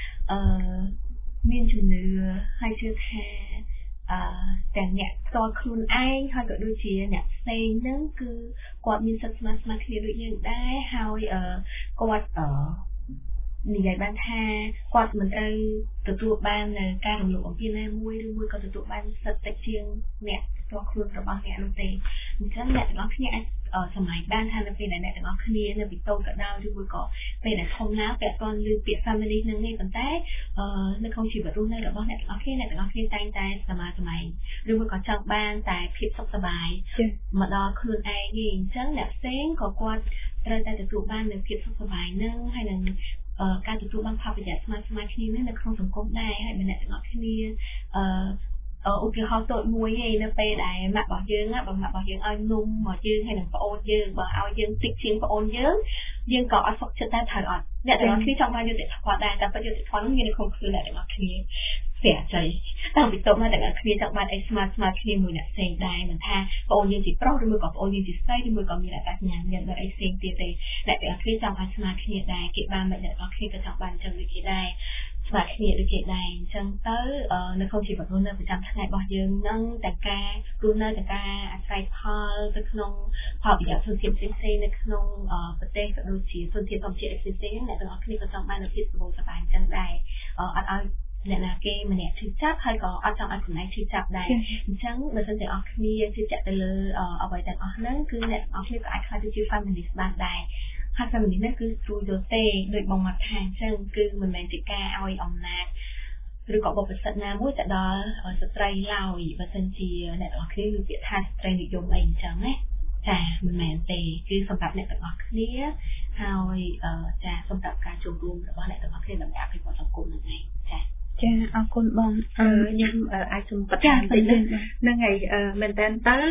មានជំនឿហើយជឿថាទាំងអ្នកផ្ទាល់ខ្លួនឯងហើយក៏ដូចជាអ្នកផ្សេងហ្នឹងគឺគាត់មានសិទ្ធិស្មើគ្នាដូចយើងដែរហើយគាត់និយាយបានថាគាត់មិនត្រូវទទួលបានការរំលោភអំពីណាមួយឬមួយក៏ទទួលបានសិទ្ធិតិចជាងអ្នកផ្ទាល់ខ្លួនរបស់អ្នកនោះទេអញ្ចឹងអ្នកទាំងអស់គ្នាអាចសម័យបានថានៅពេលដែលអ្នកទាំងអស់គ្នានៅពីតូចក៏ដោយឬមួយក៏ពេលដែលធំឡើងពាក់ព័ន្ធលើពាក្យ family នឹងនេះប៉ុន្តែនៅក្នុងជីវិតរស់នៅរបស់អ្នកទាំងអស់គ្នាតែងតែសម័យឬមួយក៏ចង់បានតែភាពសុខសប្បាយមកដល់ខ្លួនឯងនេះអញ្ចឹងអ្នកផ្សេងក៏គាត់ត្រូវតែទទួលបាននូវភាពសុខសប្បាយនឹងហើយនឹងការទទួលបានផលប្រយោជន៍ស្មើគ្នានេះនៅក្នុងសង្គមដែរហើយម្នាក់ទាំងអស់គ្នាឧទាហរណ៍តូចមួយឯនៅពេលដែលម៉ាក់របស់យើងបើម៉ាក់របស់យើងឲ្យនំមកយើងហើយនឹងប្អូនយើងបើឲ្យយើងតិចជាងប្អូនយើងក៏អត់សុខចិត្តដែរត្រូវអត់អ្នកទាំងអស់គ្នាចង់បានយុត្តិធម៌ដែរតែប្រយុទ្ធធម៌នោះមាននៅក្នុងខ្លួនអ្នកទាំងអស់គ្នាស្ទះใจតាមពីតោះមកទាំងអស់គ្នាចង់បានអីស្មើគ្នាមួយអ្នកផ្សេងដែរមិនថាប្អូនយើងជាប្រុសឬមួយក៏ប្អូនយើងជាស្រីឬមួយក៏មានអត្តសញ្ញាណយ៉ាងដូចអីផ្សេងទៀតទេអ្នកទាំងអស់គ្នាចង់បានស្មើគ្នាដែរគេបានអ្នកទាំងអស់គ្នាក៏ចង់បានចឹងដូចគេដែរស្មើគ្នាដូចគេដែរអញ្ចឹងទៅនៅក្នុងជីវិតរស់នៅប្រចាំថ្ងៃរបស់យើងនឹងតែការរស់នៅតែការអាស្រ័យផលទៅក្នុងផលប្រយោជន៍ធនធានផ្សេងៗនៅក្នុងប្រទេសក៏ដូចជាធនធានធម្មជាតិផ្សេងៗអ្នកទាំងអស់គ្នាក៏ចង់បាននូវភាពសុខសប្បាយអញ្ចឹងដែរអត់ឲ្យអ្នកណាគេម្នាក់ឈឺចាប់ហើយក៏អត់ចង់ឲ្យខ្លួនឯងឈឺចាប់ដែរអញ្ចឹងបើសិនទាំងអស់គ្នាជឿជាក់ទៅលើអ្វីទាំងអស់ហ្នឹងគឺអ្នកទាំងអស់គ្នាក៏អាចខ្លាចទៅជា feminist បានដែរហើយ feminist នេះគឺស្រួលយល់ទេដូចបងមកថាអញ្ចឹងគឺមិនមែនជាការឲ្យអំណាចឬក៏បុព្វសិទ្ធិណាមួយទៅដល់ស្ត្រីឡើយបើសិនជាអ្នកទាំងអស់គ្នាមានពាក្យថាស្ត្រីនិយមអីអញ្ចឹងណាចាមិនមែនទេគឺសម្រាប់អ្នកទាំងអស់គ្នាហើយចាសម្រាប់ការចូលរួមរបស់អ្នកទាំងអស់គ្នាដើម្បីអភិវឌ្ឍសង្គមនឹងឯងចាអរគុណបងខ្ញុំអាចសូមបន្ថែមតិចហ្នឹងហើយមែនតើ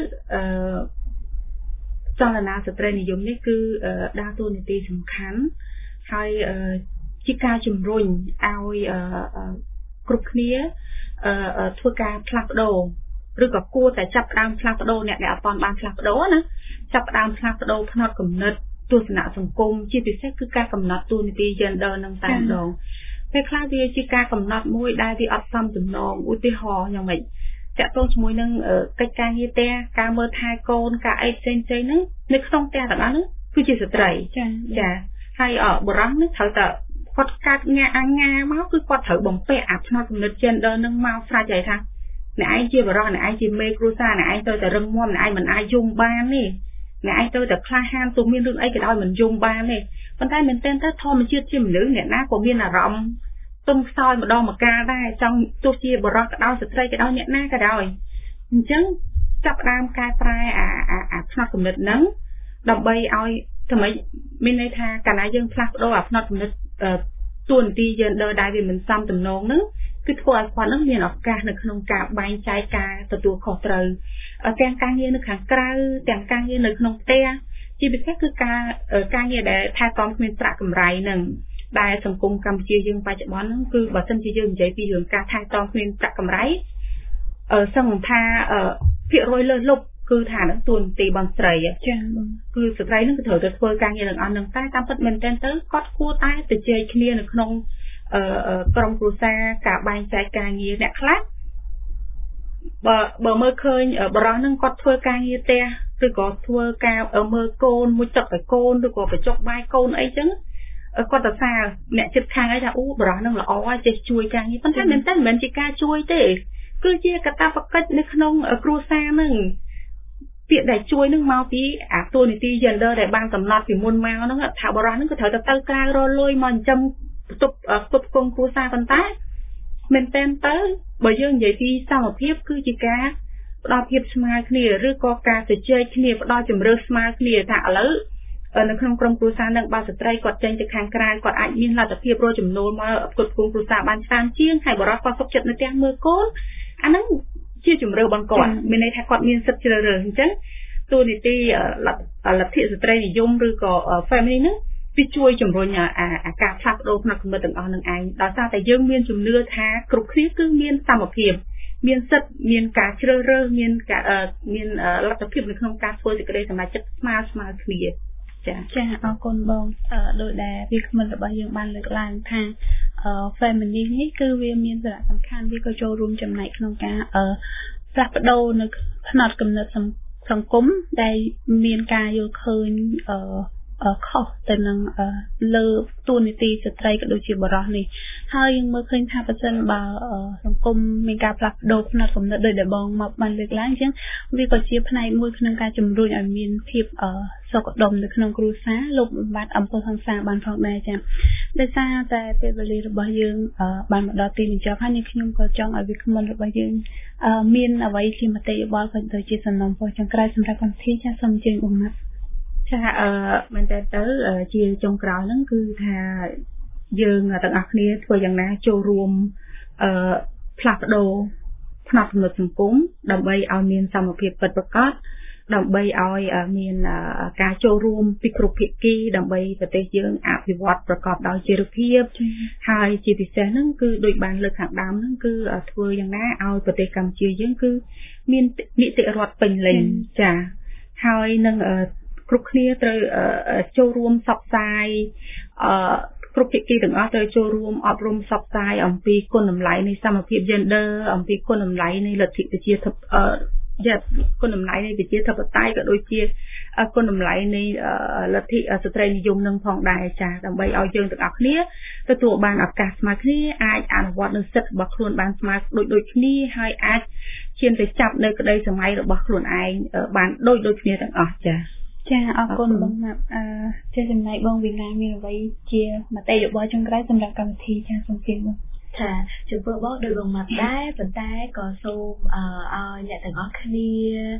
ចលនាស្ត្រីនិយមនេះគឺដើរតួនាទីសំខាន់ហើយជាការជំរុញឲ្យគ្រប់គ្នាធ្វើការផ្លាស់ប្ដូរឬក៏គួរតែចាប់ផ្ដើមផ្លាស់ប្ដូរអ្នកដែលអត់បានផ្លាស់ប្ដូរណាចាប់ផ្ដើមផ្លាស់ប្ដូរផ្នត់គំនិតទស្សនៈសង្គមជាពិសេសគឺការកំណត់តួនាទី gender នឹងតែម្ដងពេលខ្លះវាជាការកំណត់មួយដែលវាអត់សមចំណងឧទាហរណ៍យ៉ាងម៉េចតាក់ទងជាមួយនឹងកិច្ចការងារផ្ទះការមើលថែកូនការអីផ្សេងៗហ្នឹងនៅក្នុងផ្ទះទាំងអស់ហ្នឹងគឺជាស្ត្រីចាហើយបុរសនេះត្រូវតែគាត់កាត់អាងាមកគឺគាត់ត្រូវបំពាក់អាផ្នត់គំនិត gender នឹងមកស្រេចហើយថាអ្នកឯងជាបុរសអ្នកឯងជាមេគ្រួសារអ្នកឯងត្រូវតែរឹងមាំអ្នកឯងមិនអាចយំបានទេអ្នកឯងត្រូវតែក្លាហានទោះមានរឿងអីក៏ដោយមិនយំបានទេប៉ុន្តែមែនទែនទៅធម្មជាតិជាមនុស្សអ្នកណាក៏មានអារម្មណ៍ទុំខ្សោយម្ដងម្កាលដែរចង់ទោះជាបុរសក៏ដោយស្ត្រីក៏ដោយអ្នកណាក៏ដោយអញ្ចឹងចាប់ផ្ដើមកែប្រែអាផ្នត់គំនិតហ្នឹងដើម្បីឲ្យថ្មីមានន័យថាកាលណាយើងផ្លាស់ប្ដូរអាផ្នត់គំនិតតួនាទី gender ដែលវាមិនសមទំនងហ្នឹងគឺធ្វើឲ្យគាត់នឹងមានឱកាសនៅក្នុងការបែងចែកការទទួលខុសត្រូវទាំងការងារនៅខាងក្រៅទាំងការងារនៅក្នុងផ្ទះជាពិសេសគឺការងារដែលថែទាំគ្មានប្រាក់កម្រៃហ្នឹងដែលសង្គមកម្ពុជាយើងបច្ចុប្បន្នហ្នឹងគឺបើសិនជាយើងនិយាយពីរឿងការថែទាំគ្មានប្រាក់កម្រៃសង្ឃថាភាគរយលើសលប់គឺថានឹងតួនាទីរបស់ស្ត្រីចា៎គឺស្ត្រីនឹងត្រូវតែធ្វើការងារទាំងអស់ហ្នឹងតែតាមពិតមែនទែនទៅគាត់គួរតែទៅជែកគ្នានៅក្នុងក្រុមគ្រួសារការបែងចែកការងារអ្នកខ្លះបើមើលឃើញបរិះនឹងគាត់ធ្វើការងារផ្ទះឬក៏ធ្វើការមើលកូនមួយទឹកឲ្យកូនឬក៏បញ្ចុកបាយកូនអីចឹងគាត់ទៅសារអ្នកចិត្តខាងអីថាអូបរិះនឹងល្អចេះជួយការងារប៉ុន្តែមែនតើមិនមែនជាការជួយទេគឺជាកាតព្វកិច្ចនៅក្នុងគ្រួសារហ្នឹងពាក្យដែលជួយនឹងមកពីអាតួនាទី gender ដែលបានកំណត់ពីមុនមកហ្នឹងថាបរិះហ្នឹងគឺត្រូវទៅក្រៅរលុយមកចិញ្ចឹមបន្ទប់ផ្គត់ផ្គង់គ្រួសារប៉ុន្តែមែនតើទៅបើយើងនិយាយពីសមភាពគឺជាការផ្ដល់ភាពស្មើគ្នាឬក៏ការជជែកគ្នាផ្ដល់ជំរឿស្មើគ្នាថាឥឡូវនៅក្នុងក្រុមគ្រួសារនឹងបើស្ត្រីគាត់ចេញទៅខាងក្រៅគាត់អាចមានលទ្ធភាពរកចំណូលមកផ្គត់ផ្គង់គ្រួសារបានច្រើនជាងហើយបរិះគាត់សុខចិត្តនៅផ្ទះមើលកូនអាហ្នឹងជាជំរឿរបស់គាត់មានន័យថាគាត់មានសិទ្ធិជ្រើសរើសអញ្ចឹងតួនាទីលទ្ធិស្ត្រីនិយមឬក៏ family ហ្នឹងវាជួយជំរុញអាការផ្លាស់ប្ដូរផ្នត់គំនិតទាំងអស់នឹងឯងដោយសារតែយើងមានជំនឿថាគ្រប់គ្នាគឺមានសមភាពមានសិទ្ធិមានការជ្រើសរើសមានលទ្ធភាពនៅក្នុងការធ្វើសេចក្តីសម្រេចចិត្តស្មើគ្នាចាអរគុណបងដោយដែលវាគ្មិនរបស់យើងបានលើកឡើងថា family នេះគឺវាមានសារៈសំខាន់វាក៏ចូលរួមចំណែកក្នុងការផ្លាស់ប្ដូរនៅផ្នត់គំនិតសង្គមដែលមានការយល់ឃើញខុសទៅនឹងលើតួនាទីស្ត្រីក៏ដូចជាបុរសនេះហើយយើងមើលឃើញថាប្រសិនបើសង្គមមានការផ្លាស់ប្ដូរផ្នត់គំនិតដោយដែលបងមកបានលើកឡើងអញ្ចឹងវាក៏ជាផ្នែកមួយក្នុងការជំរុញឲ្យមានភាពសុខដុមនៅក្នុងគ្រួសារលុបបំបាត់អំពើហិង្សាបានផងដែរចា៎ដោយសារតែពេលវេលារបស់យើងបានមកដល់ទីបញ្ចប់ហើយខ្ញុំក៏ចង់ឲ្យវាគ្មិនរបស់យើងមានអ្វីជាមតិយោបល់ក៏ដូចជាសំណុំពរចុងក្រោយសម្រាប់កម្មវិធីចា៎សូមអញ្ជើញបងណាត់ចាមែនតើទៅជាចុងក្រោយហ្នឹងគឺថាយើងទាំងអស់គ្នាធ្វើយ៉ាងណាចូលរួមផ្លាស់ប្ដូរផ្នត់គំនិតសង្គមដើម្បីឲ្យមានសមភាពពិតប្រាកដដើម្បីឲ្យមានការចូលរួមពីគ្រប់ភាគីដើម្បីប្រទេសយើងអភិវឌ្ឍប្រកបដោយចីរភាពហើយជាពិសេសហ្នឹងគឺដូចបានលើកខាងដើមហ្នឹងគឺធ្វើយ៉ាងណាឲ្យប្រទេសកម្ពុជាយើងគឺមាននីតិរដ្ឋពេញលេញចាហើយនឹងគ្រប់គ្នាត្រូវចូលរួមផ្សព្វផ្សាយគ្រប់ភាគីទាំងអស់ត្រូវចូលរួមអប់រំផ្សព្វផ្សាយអំពីគុណតម្លៃនៃសមភាព gender អំពីគុណតម្លៃនៃលទ្ធិប្រជាធិបតេយ្យគុណតម្លៃនៃប្រជាធិបតេយ្យក៏ដូចជាគុណតម្លៃនៃលទ្ធិស្ត្រីនិយមនឹងផងដែរចាដើម្បីឲ្យយើងទាំងអស់គ្នាទទួលបានឱកាសស្មើគ្នាអាចអនុវត្តនូវសិទ្ធិរបស់ខ្លួនបានស្មើដូចគ្នាហើយអាចឈានទៅចាប់នៅក្តីសម័យរបស់ខ្លួនឯងបានដូចគ្នាទាំងអស់ចាអរគុណបងណាប់ជាចំណែកបងវិណាមានអ្វីជាមតិយោបល់ចុងក្រោយសម្រាប់កម្មវិធីចាសូមជម្រាបថាចំពោះបងដោយបងមកដែរប៉ុន្តែក៏សូមឲ្យអ្នកទាំងអស់គ្នា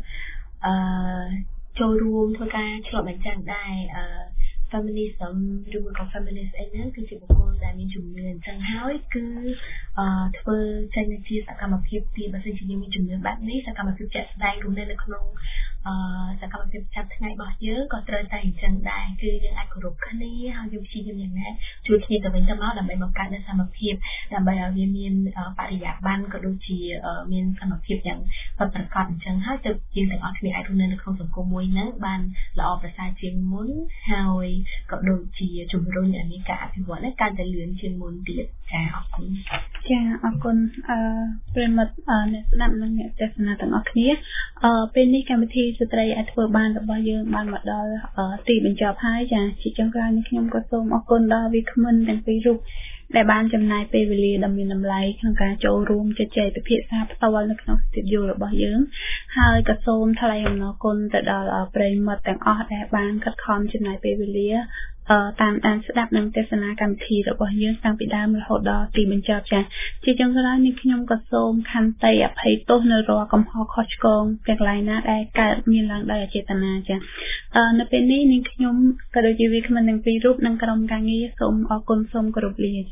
ចូលរួមធ្វើការឆ្លុះបញ្ចាំងដែរfeminism ឬក៏ feminist អីហ្នឹងគឺជាបុគ្គលដែលមានជំនឿអញ្ចឹងហើយគឺធ្វើចេញជាសកម្មភាពពីបើសិនជាយើងមានជំនឿបែបនេះសកម្មភាពជាក់ស្ដែងរួមនៅក្នុងសកម្មភាពប្រចាំថ្ងៃរបស់យើងក៏ត្រូវតែអញ្ចឹងដែរគឺយើងអាចគោរពគ្នាហើយយើងព្យាយាមយ៉ាងណាជួយគ្នាទៅវិញទៅមកដើម្បីបង្កើតនូវសមភាពដើម្បីឲ្យវាមានបរិយាបន្នក៏ដូចជាមានសមភាពយ៉ាងពិតប្រាកដអញ្ចឹងហើយទៅយើងទាំងអស់គ្នាអាចរស់នៅក្នុងសង្គមមួយហ្នឹងបានល្អប្រសើរជាងមុនហើយក៏ដូចជាជំរុញឲ្យមានការអភិវឌ្ឍនេះកាន់តែលឿនជាងមុនទៀតចាអរគុណចាអរគុណប្រិមត្តអ្នកស្ដាប់និងអ្នកទស្សនាទាំងអស់គ្នាពេលនេះកម្មវិធីស្ត្រីអាចធ្វើបានរបស់យើងបានមកដល់ទីបញ្ចប់ហើយចាជាចុងក្រោយនេះខ្ញុំក៏សូមអរគុណដល់វាគ្មិនទាំងពីររូបដែលបានចំណាយពេលវេលាដ៏មានតម្លៃក្នុងការចូលរួមជជែកពិភាក្សាផ្ទាល់នៅក្នុងស្ទូឌីយោរបស់យើងហើយក៏សូមថ្លែងអំណរគុណទៅដល់ប្រិយមិត្តទាំងអស់ដែលបានខិតខំចំណាយពេលវេលាតាមដានស្ដាប់និងទស្សនាកម្មវិធីរបស់យើងតាំងពីដើមរហូតដល់ទីបញ្ចប់ចាជាចុងក្រោយនេះខ្ញុំក៏សូមខន្តីអភ័យទោសនៅរាល់កំហុសខុសឆ្គងទាំងឡាយណាដែលកើតមានឡើងដោយអចេតនាចានៅពេលនេះនាងខ្ញុំក៏ដូចជាវាគ្មិនទាំងពីររូបនិងក្រុមការងារសូមអរគុណសូមគោរពលាចា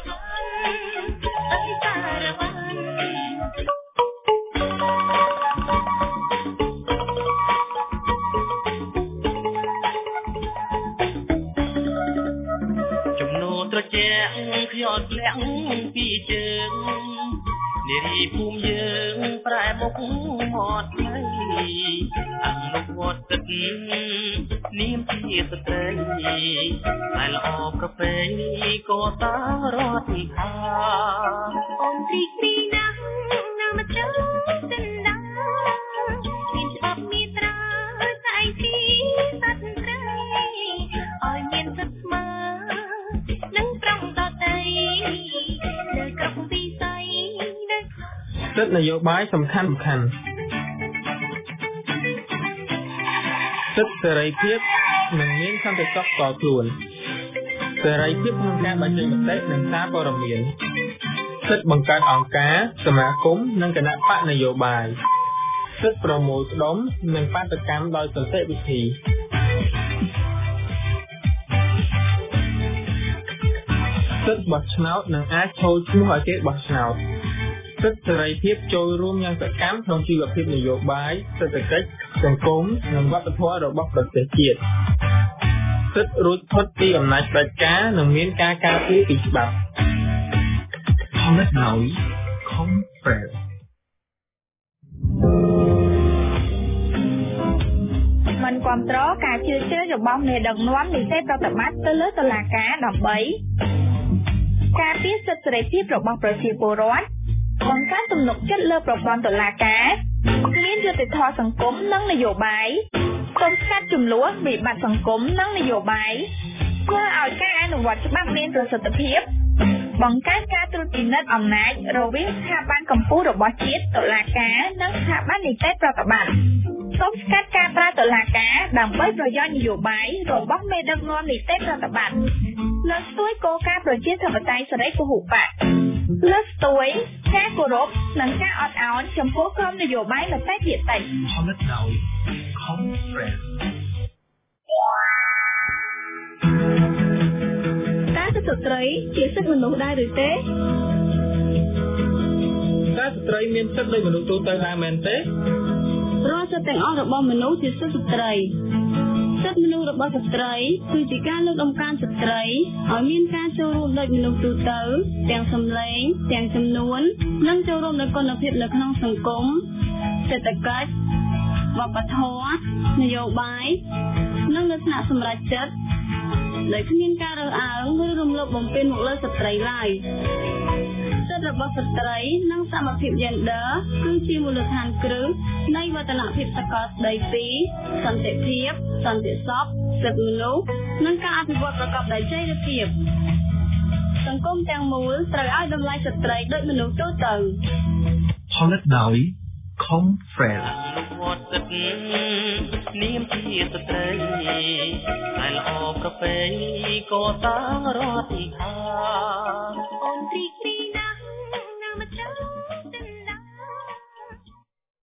ត្រជាខ្យល់ធ្លាក់ពីជើងនារីភូមិយើងប្រែមុខមាត់ថ្មីអនុវត្តទឹកនាមជាស្ត្រីតែល្អប្រពៃក៏តារដ្ឋាអូនទីពីណាស់ណាមកចូលសិទ្ធិនយោបាយសំខាន់សិទ្ធិសេរីភាពនិងមានសន្តិសុខផ្ទាល់ខ្លួនសេរីភាពក្នុងការបញ្ចេញមតិនិងសារព័ត៌មានសិទ្ធិបង្កើតអង្គការសមាគមនិងគណៈបកនយោបាយសិទ្ធិប្រមូលផ្ដុំនិងបាតុកម្មដោយសន្តិវិធីសិទ្ធិបោះឆ្នោតនិងអាចចូលឈ្មោះឲ្យគេបោះឆ្នោតសិទ្ធិសេរីភាពចូលរួមយ៉ាងសកម្មក្នុងជីវភាពនយោបាយសេដ្ឋកិច្ចសង្គមនិងវប្បធម៌របស់ប្រទេសជាតិសិទ្ធិរួចផុតពីអំណាចផ្ដាច់ការនិងមានការការពារពីច្បាប់ផលិតដោយ Compress មិនគ្រប់គ្រងការជឿជ្រើសរបស់មេដឹកនាំនីតិប្រតិបត្តិទៅលើតុលាការដើម្បីការពារសិទ្ធិសេរីភាពរបស់ប្រជាពលរដ្ឋបង្កើនទំនុកចិត្តលើប្រព័ន្ធតុលាការមានយុត្តិធម៌សង្គមនិងនយោបាយទប់ស្កាត់ចំនួនវិបត្តិសង្គមនិងនយោបាយធ្វើឲ្យការអនុវត្តច្បាប់មានប្រសិទ្ធភាពបង្កើនការត្រួតពិនិត្យអំណាចរវាងស្ថាប័នកម្ពុជារបស់ជាតិតុលាការនិងស្ថាប័ននីតិប្រតិបត្តិទប់ស្កាត់ការប្រើតុលាការដើម្បីប្រយោជន៍នយោបាយរបស់មេដឹកនាំនីតិប្រតិបត្តិលើកស្ទួយគោលការណ៍ប្រជាធិបតេយ្យសេរីពហុបកលើកស្ទួយការគោរពនិងការអត់ឱនចំពោះក្រុមនយោបាយមតិភាគតិចផលិតដោយ Compress ការសិទ្ធិស្ត្រីជាសិទ្ធិមនុស្សដែរឬទេតើស្ត្រីមានសិទ្ធិដូចមនុស្សទូទៅដែរមែនទេរាល់សិទ្ធិទាំងអស់របស់មនុស្សជាសិទ្ធិស្ត្រីសិទ្ធិមនុស្សរបស់ស្ត្រីគឺជាការលើកតម្កើងស្ត្រីឲ្យមានការចូលរួមដូចមនុស្សទូទៅទាំងសម្លេងទាំងចំនួននិងចូលរួមនៅគុណភាពនៅក្នុងសង្គមសេដ្ឋកិច្ចវប្បធម៌នយោបាយនិងនៅថ្នាក់សម្រេចចិត្តដោយគ្មានការរើសអើងឬរំលោភបំពានមកលើស្ត្រីឡើយសិទ្ធិរបស់ស្ត្រីនិងសមភាព gender គឺជាមូលដ្ឋានគ្រឹះនៃវឌ្ឍនភាពសកលស្ដីពីសន្តិភាពសន្តិសុខសិទ្ធិមនុស្សនិងការអភិវឌ្ឍប្រកបដោយចីរភាពសង្គមទាំងមូលត្រូវឲ្យតម្លៃស្ត្រីដូចមនុស្សទូទៅផលិតដោយ Compress វត្តទឹកនាមជាស្ត្រីតែល្អប្រពៃក៏តាំងរដ្ឋាអូនព្រីព្រីណា